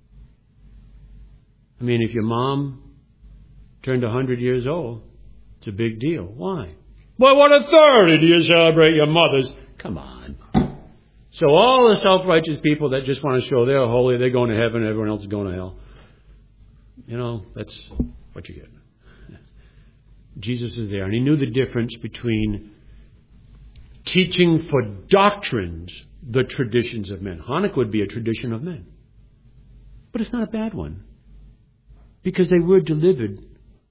I mean, if your mom turned one hundred years old, it's a big deal. Why? By what authority do you celebrate your mother's? Come on. So all the self-righteous people that just want to show they're holy, they're going to heaven, everyone else is going to hell. You know, that's what you get. Jesus is there, and he knew the difference between teaching for doctrines the traditions of men. Hanukkah would be a tradition of men. But it's not a bad one, because they were delivered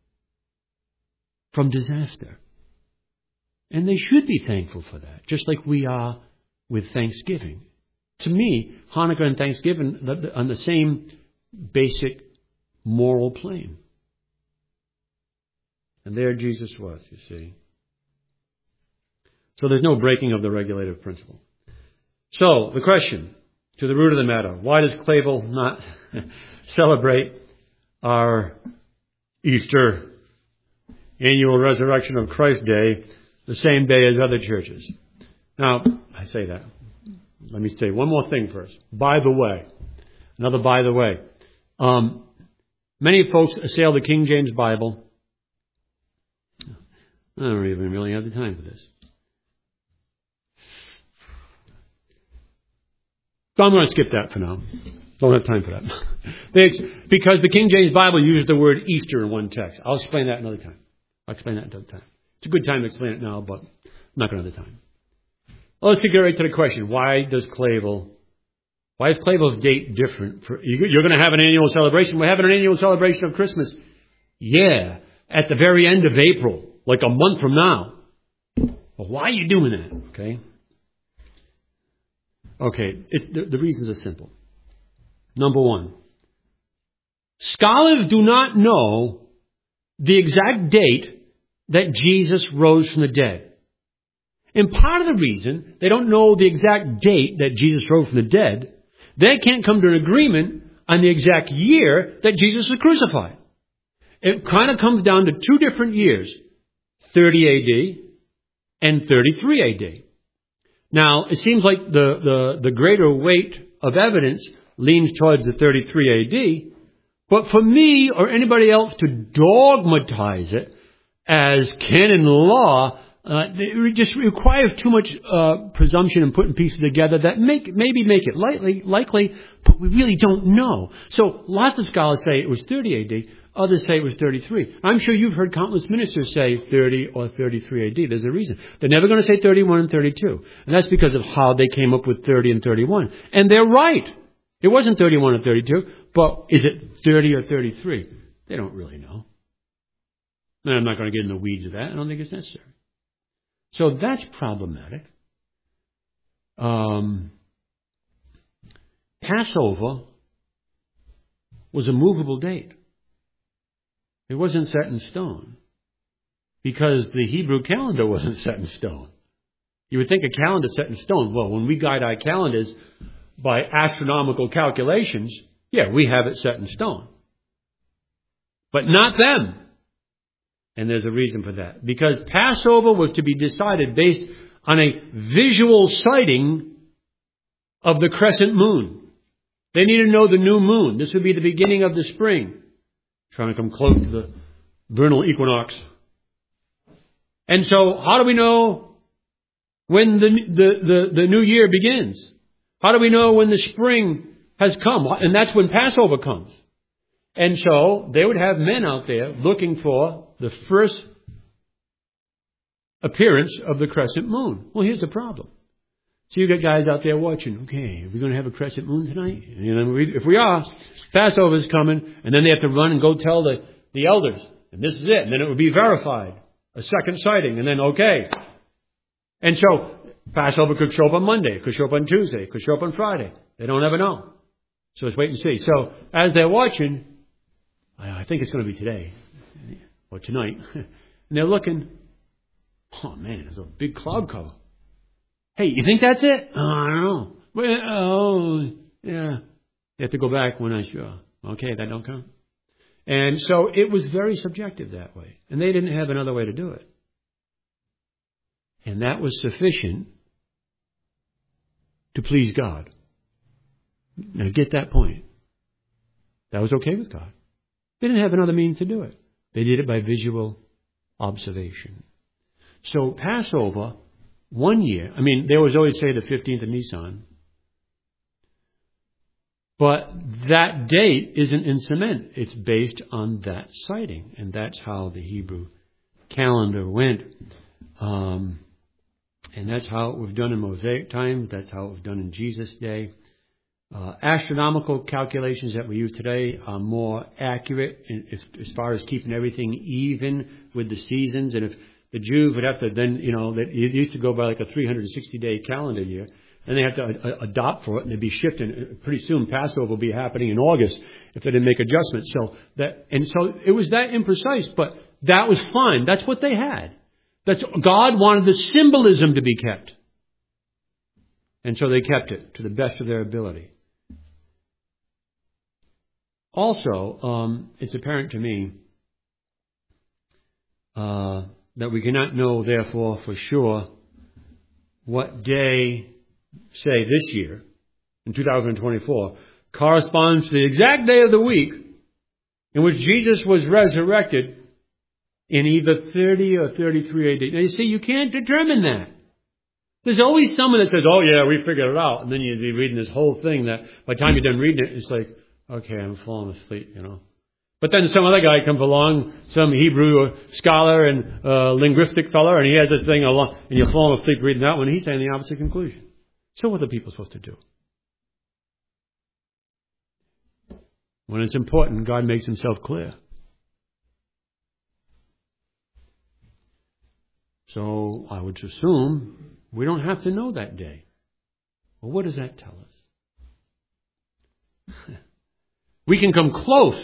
from disaster. And they should be thankful for that, just like we are with Thanksgiving. To me, Hanukkah and Thanksgiving are on the same basic moral plane. And there Jesus was, you see. So there's no breaking of the regulative principle. So, the question, to the root of the matter, why does Clavel not celebrate our Easter annual Resurrection of Christ Day the same day as other churches? Now, I say that. Let me say one more thing first. By the way, another by the way. Um, many folks assail the King James Bible. I don't even really have the time for this. So I'm going to skip that for now. Don't have time for that. Because the King James Bible uses the word Easter in one text. I'll explain that another time. I'll explain that another time. It's a good time to explain it now, but I'm not going to have the time. Well, let's get right to the question. Why does Clavel, why is Clavel's date different? For, you're going to have an annual celebration. We're having an annual celebration of Christmas. Yeah, at the very end of April, like a month from now. Well, why are you doing that? Okay. Okay, it's, the, the reasons are simple. Number one, scholars do not know the exact date that Jesus rose from the dead. And part of the reason they don't know the exact date that Jesus rose from the dead, they can't come to an agreement on the exact year that Jesus was crucified. It kind of comes down to two different years, thirty A D and thirty-three A D. Now, it seems like the, the, the greater weight of evidence leans towards the thirty-three A D, but for me or anybody else to dogmatize it as canon law, uh, it just requires too much uh, presumption and putting pieces together that make maybe make it likely, likely, but we really don't know. So lots of scholars say it was thirty A D. Others say it was thirty-three. I'm sure you've heard countless ministers say thirty or thirty-three A D. There's a reason. They're never going to say thirty-one and thirty-two. And that's because of how they came up with thirty and thirty-one. And they're right. It wasn't thirty-one or thirty-two, but is it thirty or thirty-three? They don't really know. And I'm not going to get in the weeds of that. I don't think it's necessary. So that's problematic. Um, Passover was a movable date. It wasn't set in stone because the Hebrew calendar wasn't set in stone. You would think a calendar set in stone. Well, when we guide our calendars by astronomical calculations, yeah, we have it set in stone. But not them. And there's a reason for that. Because Passover was to be decided based on a visual sighting of the crescent moon. They needed to know the new moon. This would be the beginning of the spring. Trying to come close to the vernal equinox. And so, how do we know when the, the, the, the new year begins? How do we know when the spring has come? And that's when Passover comes. And so, they would have men out there looking for the first appearance of the crescent moon. Well, here's the problem. So you got guys out there watching. Okay, are we going to have a crescent moon tonight? And you know, if we are, Passover's coming, and then they have to run and go tell the, the elders. And this is it. And then it would be verified. a second sighting, and then okay. And so Passover could show up on Monday, it could show up on Tuesday, it could show up on Friday. They don't ever know. So it's wait and see. So as they're watching, I think it's going to be today or tonight, and they're looking, oh man, there's a big cloud cover. Hey, you think that's it? Oh, I don't know. Well, oh, yeah. You have to go back when I'm sure. Okay, that don't count. And so it was very subjective that way. And they didn't have another way to do it. And that was sufficient to please God. Now get that point. That was okay with God. They didn't have another means to do it. They did it by visual observation. So Passover, one year, I mean, they always always say the fifteenth of Nisan. But that date isn't in cement. It's based on that sighting. And that's how the Hebrew calendar went. Um, and that's how it was done in Mosaic times. That's how it was done in Jesus' day. Uh, astronomical calculations that we use today are more accurate in, as, as far as keeping everything even with the seasons. And if the Jews would have to then, you know, they used to go by like a three hundred sixty day calendar year. And they have to uh, adopt for it, and they'd be shifting. Pretty soon, Passover will be happening in August if they didn't make adjustments. So that, and so it was that imprecise, but that was fine. That's what they had. That's God wanted the symbolism to be kept, and so they kept it to the best of their ability. Also, um, it's apparent to me uh, that we cannot know, therefore, for sure what day, say this year, in two thousand twenty-four, corresponds to the exact day of the week in which Jesus was resurrected in either thirty or thirty-three A D. Now you see, you can't determine that. There's always someone that says, oh yeah, we figured it out. And then you'd be reading this whole thing that by the time you're done reading it, it's like, okay, I'm falling asleep, you know. But then some other guy comes along, some Hebrew scholar and uh, linguistic fellow, and he has this thing along, and you're falling asleep reading that one, and he's saying the opposite conclusion. So what are people supposed to do? When it's important, God makes himself clear. So I would assume we don't have to know that day. Well, what does that tell us? We can come close,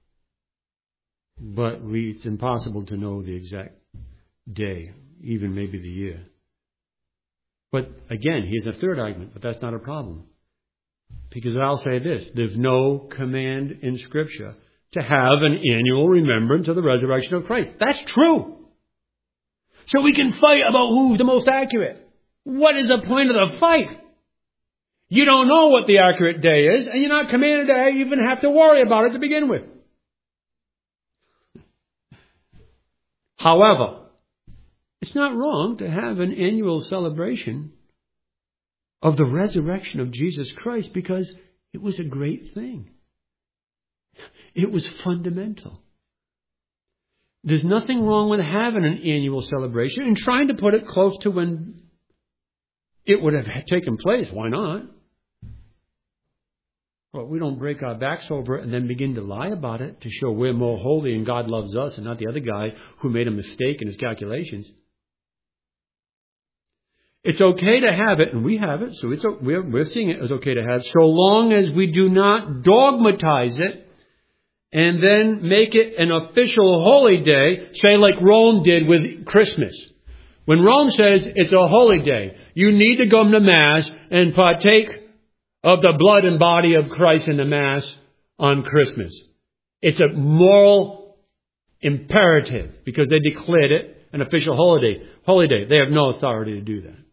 but we, it's impossible to know the exact day, even maybe the year. But again, here's a third argument, but that's not a problem. Because I'll say this, there's no command in Scripture to have an annual remembrance of the resurrection of Christ. That's true. So we can fight about who's the most accurate. What is the point of the fight? You don't know what the accurate day is, and you're not commanded to even have to worry about it to begin with. However, it's not wrong to have an annual celebration of the resurrection of Jesus Christ because it was a great thing. It was fundamental. There's nothing wrong with having an annual celebration and trying to put it close to when it would have taken place. Why not? Well, we don't break our backs over it and then begin to lie about it to show we're more holy and God loves us and not the other guy who made a mistake in his calculations. It's okay to have it, and we have it, so it's we're, we're seeing it as okay to have, so long as we do not dogmatize it and then make it an official holy day, say like Rome did with Christmas. When Rome says it's a holy day, you need to come to Mass and partake of the blood and body of Christ in the Mass on Christmas. It's a moral imperative because they declared it an official holiday. Holy day. They have no authority to do that.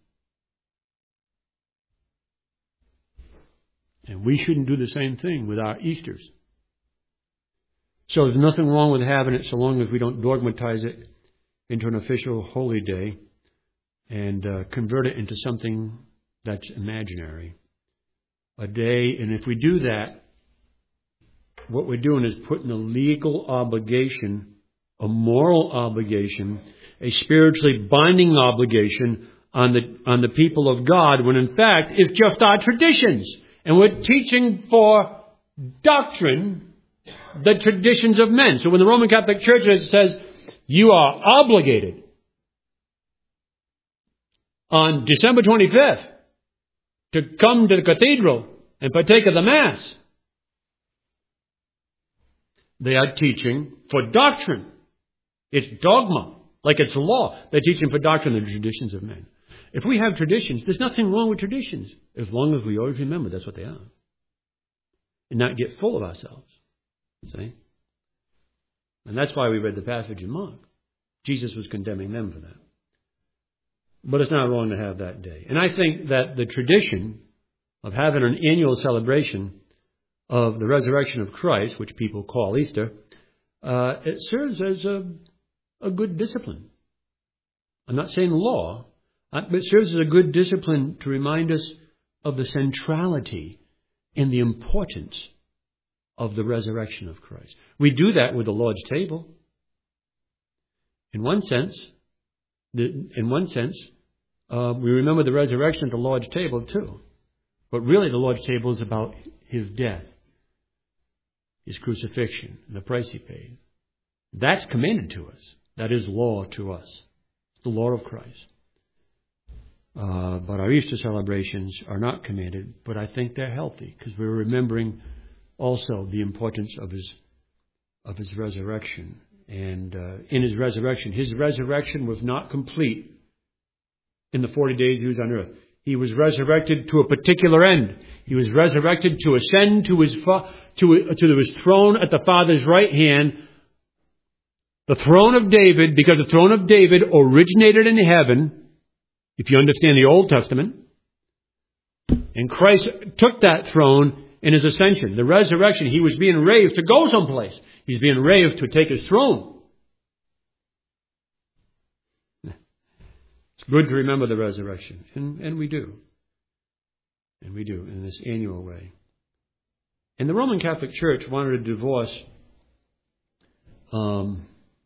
And we shouldn't do the same thing with our Easters. So there's nothing wrong with having it so long as we don't dogmatize it into an official holy day and uh, convert it into something that's imaginary. A day, and if we do that, what we're doing is putting a legal obligation, a moral obligation, a spiritually binding obligation on the on the people of God, when in fact it's just our traditions. And we're teaching for doctrine the traditions of men. So when the Roman Catholic Church says you are obligated on December twenty-fifth to come to the cathedral and partake of the Mass. They are teaching for doctrine. It's dogma, like it's law. They're teaching for doctrine and traditions of men. If we have traditions, there's nothing wrong with traditions, as long as we always remember that's what they are. And not get full of ourselves. See? And that's why we read the passage in Mark. Jesus was condemning them for that. But it's not wrong to have that day. And I think that the tradition of having an annual celebration of the resurrection of Christ, which people call Easter, uh, it serves as a, a good discipline. I'm not saying law, but it serves as a good discipline to remind us of the centrality and the importance of the resurrection of Christ. We do that with the Lord's table. In one sense, the, in one sense, uh, we remember the resurrection at the Lord's table too. But really the Lord's table is about His death, His crucifixion, and the price He paid. That's commanded to us. That is law to us. The law of Christ. Uh, but our Easter celebrations are not commanded, but I think they're healthy because we're remembering also the importance of His of His resurrection. And uh, in His resurrection, His resurrection was not complete in the forty days He was on earth. He was resurrected to a particular end. He was resurrected to ascend to His fa- to, to His throne at the Father's right hand, the throne of David, because the throne of David originated in heaven. If you understand the Old Testament, and Christ took that throne in His ascension, the resurrection, He was being raised to go someplace. He's being raised to take His throne. It's good to remember the resurrection, and, and we do. And we do in this annual way. And the Roman Catholic Church wanted to divorce um,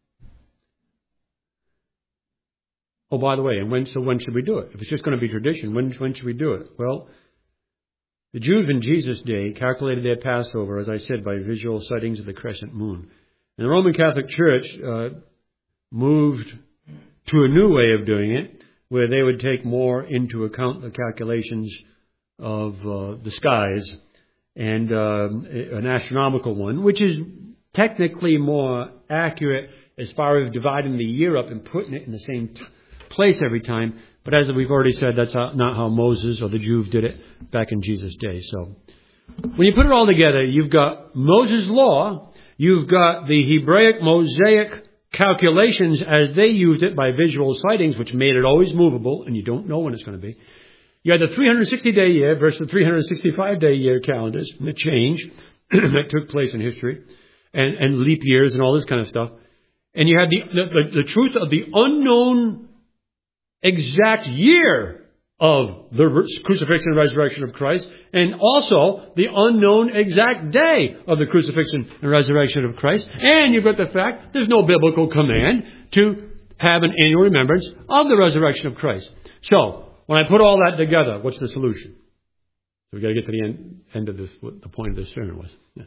Oh, by the way, and when, so when should we do it? If it's just going to be tradition, when, when should we do it? Well, the Jews in Jesus' day calculated their Passover, as I said, by visual sightings of the crescent moon. And the Roman Catholic Church uh, moved to a new way of doing it, where they would take more into account the calculations of uh, the skies, and uh, an astronomical one, which is technically more accurate as far as dividing the year up and putting it in the same time. Place every time, but as we've already said, that's not how Moses or the Jews did it back in Jesus' day. So when you put it all together, you've got Moses' law, you've got the Hebraic Mosaic calculations as they used it by visual sightings, which made it always movable, and you don't know when it's going to be. You had the three hundred sixty day year versus the three hundred sixty-five day year calendars, and the change that took place in history, and, and leap years and all this kind of stuff. And you had the, the, the, the truth of the unknown exact year of the crucifixion and resurrection of Christ, and also the unknown exact day of the crucifixion and resurrection of Christ. And you've got the fact there's no biblical command to have an annual remembrance of the resurrection of Christ. So, when I put all that together, what's the solution? So we've got to get to the end, end of this, what the point of this sermon was. Yeah.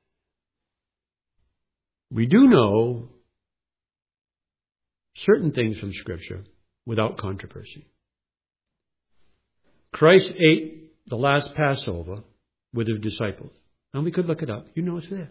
We do know certain things from Scripture without controversy. Christ ate the last Passover with His disciples. And we could look it up. You know it's there.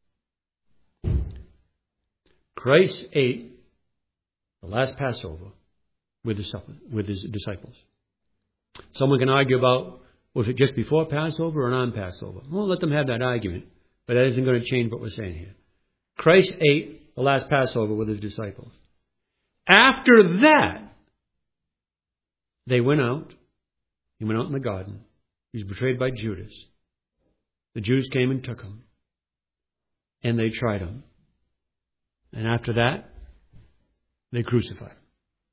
Christ ate the last Passover with His, with his disciples. Someone can argue about, was it just before Passover or on Passover? Well, let them have that argument, but that isn't going to change what we're saying here. Christ ate the last Passover with His disciples. After that, they went out. He went out in the garden. He was betrayed by Judas. The Jews came and took Him. And they tried Him. And after that, they crucified Him.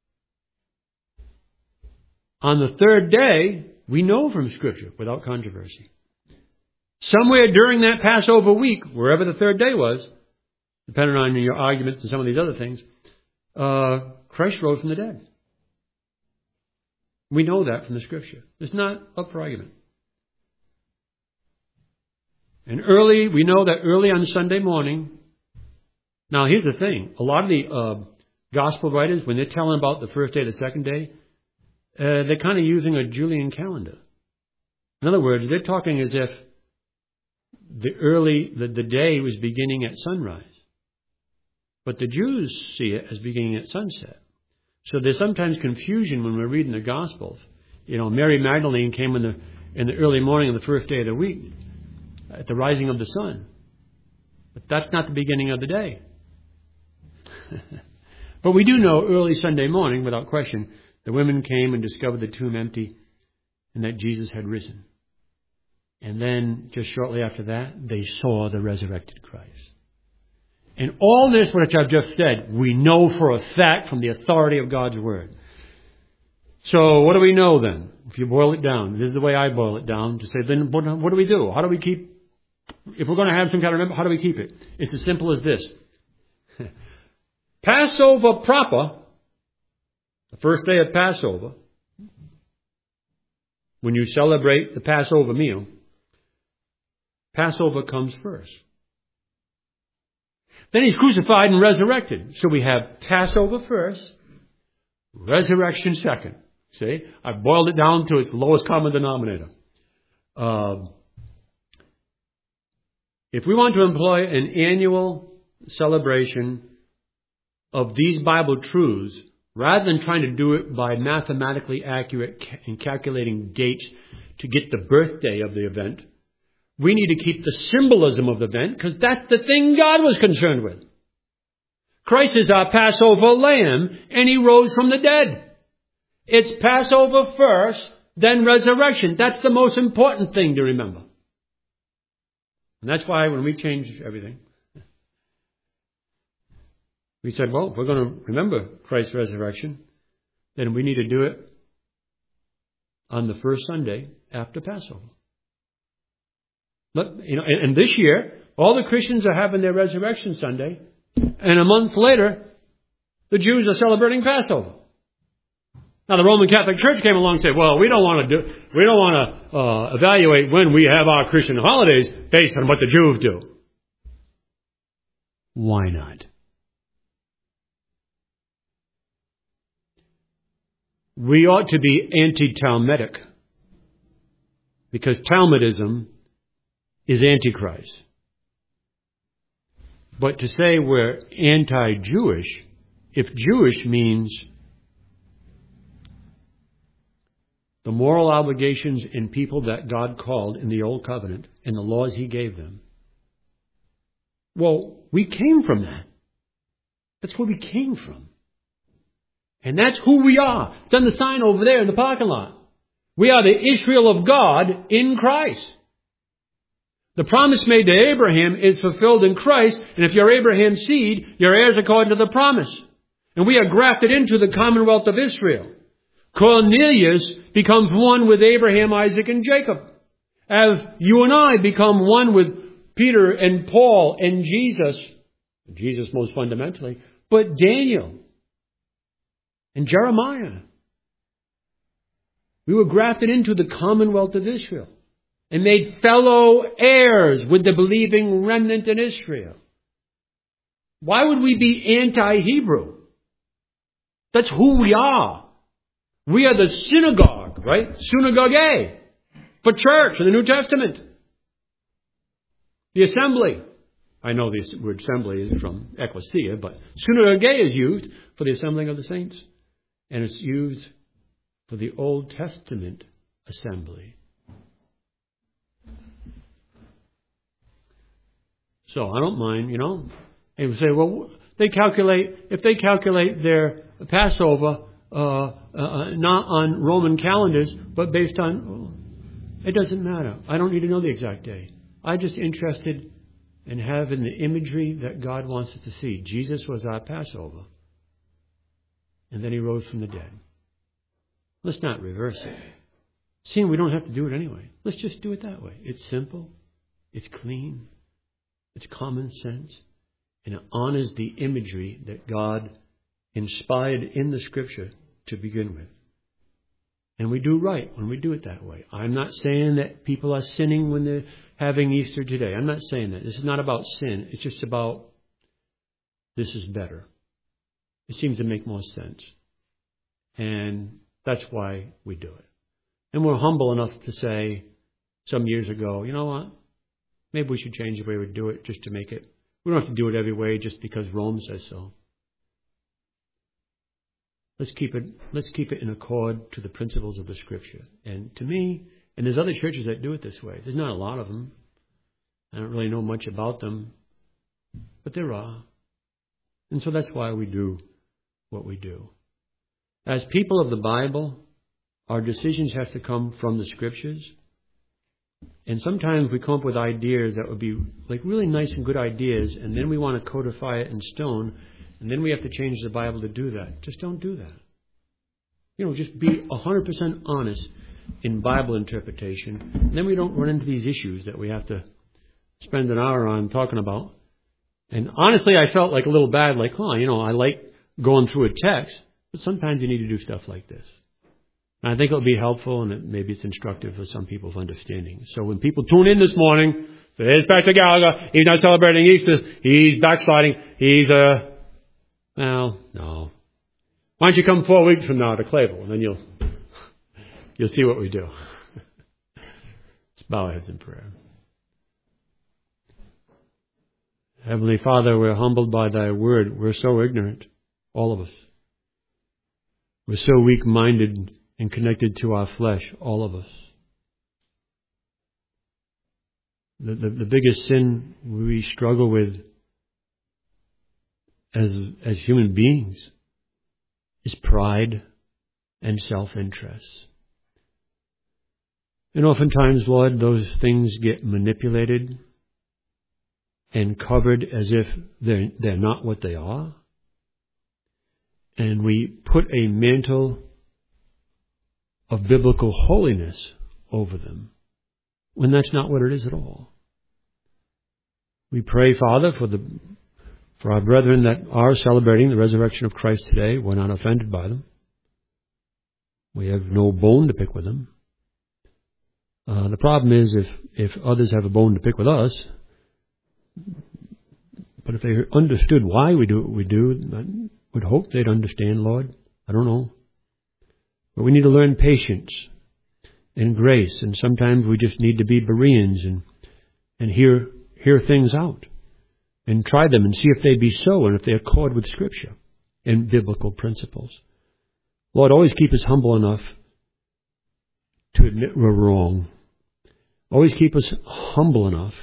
On the third day, we know from Scripture, without controversy, somewhere during that Passover week, wherever the third day was, depending on your arguments and some of these other things, uh, Christ rose from the dead. We know that from the Scripture. It's not up for argument. And early, we know that early on Sunday morning. Now, here's the thing. A lot of the uh, gospel writers, when they're telling about the first day, the second day, uh, they're kind of using a Julian calendar. In other words, they're talking as if the early, the, the day was beginning at sunrise. But the Jews see it as beginning at sunset. So there's sometimes confusion when we're reading the Gospels. You know, Mary Magdalene came in the in the early morning of the first day of the week, at the rising of the sun. But that's not the beginning of the day. But we do know early Sunday morning, without question, the women came and discovered the tomb empty and that Jesus had risen. And then, just shortly after that, they saw the resurrected Christ. And all this, which I've just said, we know for a fact from the authority of God's Word. So, what do we know then? If you boil it down, this is the way I boil it down, to say, then what, what do we do? How do we keep, if we're going to have some kind of remember, how do we keep it? It's as simple as this. Passover proper, the first day of Passover, when you celebrate the Passover meal, Passover comes first. Then He's crucified and resurrected. So we have Passover first, resurrection second. See, I boiled it down to its lowest common denominator. Uh, if we want to employ an annual celebration of these Bible truths, rather than trying to do it by mathematically accurate and calculating dates to get the birthday of the event, we need to keep the symbolism of the event, because that's the thing God was concerned with. Christ is our Passover lamb, and He rose from the dead. It's Passover first, then resurrection. That's the most important thing to remember. And that's why when we change everything, we said, well, if we're going to remember Christ's resurrection, then we need to do it on the first Sunday after Passover. Look, you know, and, and this year, all the Christians are having their Resurrection Sunday, and a month later, the Jews are celebrating Passover. Now, the Roman Catholic Church came along and said, well, we don't want to do, we don't want to uh, evaluate when we have our Christian holidays based on what the Jews do. Why not? We ought to be anti-Talmudic, because Talmudism is Antichrist. But to say we're anti-Jewish, if Jewish means the moral obligations in people that God called in the Old Covenant and the laws He gave them, well, we came from that. That's where we came from. And that's who we are. It's on the sign over there in the parking lot. We are the Israel of God in Christ. The promise made to Abraham is fulfilled in Christ, and if you're Abraham's seed, you're heirs according to the promise. And we are grafted into the commonwealth of Israel. Cornelius becomes one with Abraham, Isaac, and Jacob, as you and I become one with Peter and Paul and Jesus, Jesus most fundamentally, but Daniel and Jeremiah. We were grafted into the commonwealth of Israel and made fellow heirs with the believing remnant in Israel. Why would we be anti-Hebrew? That's who we are. We are the synagogue, right? Synagogue for church in the New Testament. The assembly. I know the word assembly is from ecclesia, but synagogue is used for the assembling of the saints. And it's used for the Old Testament assembly. So I don't mind, you know. And we say, well, they calculate, if they calculate their Passover uh, uh, not on Roman calendars, but based on, well, it doesn't matter. I don't need to know the exact day. I'm just interested in having the imagery that God wants us to see. Jesus was our Passover. And then He rose from the dead. Let's not reverse it. Seeing we don't have to do it anyway. Let's just do it that way. It's simple. It's clean. It's common sense. And it honors the imagery that God inspired in the Scripture to begin with. And we do right when we do it that way. I'm not saying that people are sinning when they're having Easter today. I'm not saying that. This is not about sin. It's just about this is better. It seems to make more sense. And That's why we do it. And we're humble enough to say some years ago, you know what? Maybe we should change the way we do it just to make it. We don't have to do it every way just because Rome says so. Let's keep it, let's keep it in accord to the principles of the Scripture. And to me, and there's other churches that do it this way. There's not a lot of them. I don't really know much about them. But there are. And so that's why we do what we do. As people of the Bible, our decisions have to come from the Scriptures. And sometimes we come up with ideas that would be like really nice and good ideas, and then we want to codify it in stone, and then we have to change the Bible to do that. Just don't do that. You know, just be one hundred percent honest in Bible interpretation. And then we don't run into these issues that we have to spend an hour on talking about. And honestly, I felt like a little bad, like, huh, you know, I like going through a text, but sometimes you need to do stuff like this. And I think it'll be helpful, and it, maybe it's instructive for some people's understanding. So when people tune in this morning, say, there's Pastor Gallagher, he's not celebrating Easter, he's backsliding, he's a, uh, well, no. Why don't you come four weeks from now to Clavel, and then you'll, you'll see what we do. Let's bow our heads in prayer. Heavenly Father, we're humbled by Thy word. We're so ignorant, all of us. We're so weak-minded and connected to our flesh, all of us. The, the, the biggest sin we struggle with as, as human beings is pride and self-interest. And oftentimes, Lord, those things get manipulated and covered as if they're, they're not what they are. And we put a mantle of biblical holiness over them, when that's not what it is at all. We pray, Father, for the for our brethren that are celebrating the resurrection of Christ today. We're not offended by them. We have no bone to pick with them. Uh, the problem is if, if others have a bone to pick with us, but if they understood why we do what we do, I would hope they'd understand, Lord. I don't know. But we need to learn patience and grace, and sometimes we just need to be Bereans and and hear hear things out and try them and see if they be so and if they accord with Scripture and biblical principles. Lord, always keep us humble enough to admit we're wrong. Always keep us humble enough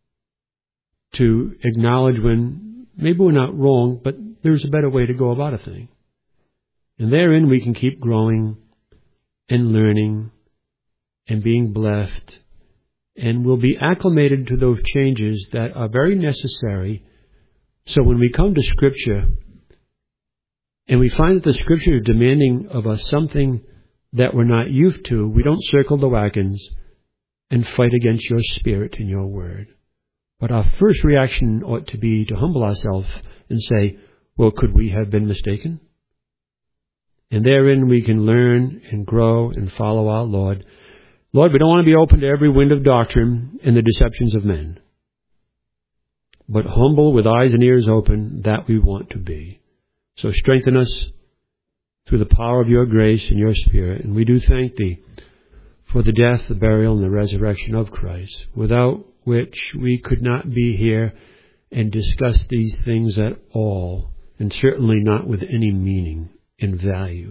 to acknowledge when maybe we're not wrong, but there's a better way to go about a thing. And therein we can keep growing and learning and being blessed, and we'll be acclimated to those changes that are very necessary. So when we come to Scripture and we find that the Scripture is demanding of us something that we're not used to, we don't circle the wagons and fight against your Spirit and your Word. But our first reaction ought to be to humble ourselves and say, well, could we have been mistaken? And therein we can learn and grow and follow our Lord. Lord, we don't want to be open to every wind of doctrine and the deceptions of men. But humble with eyes and ears open, that we want to be. So strengthen us through the power of your grace and your Spirit. And we do thank Thee for the death, the burial, and the resurrection of Christ, without which we could not be here and discuss these things at all, and certainly not with any meaning and value.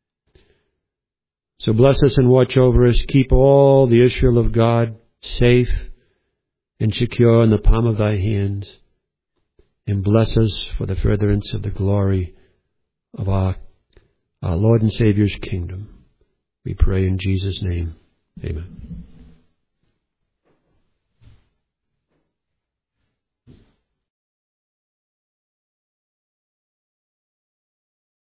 So bless us and watch over us. Keep all the Israel of God safe and secure in the palm of Thy hands. And bless us for the furtherance of the glory of our, our Lord and Savior's kingdom. We pray in Jesus' name. Amen.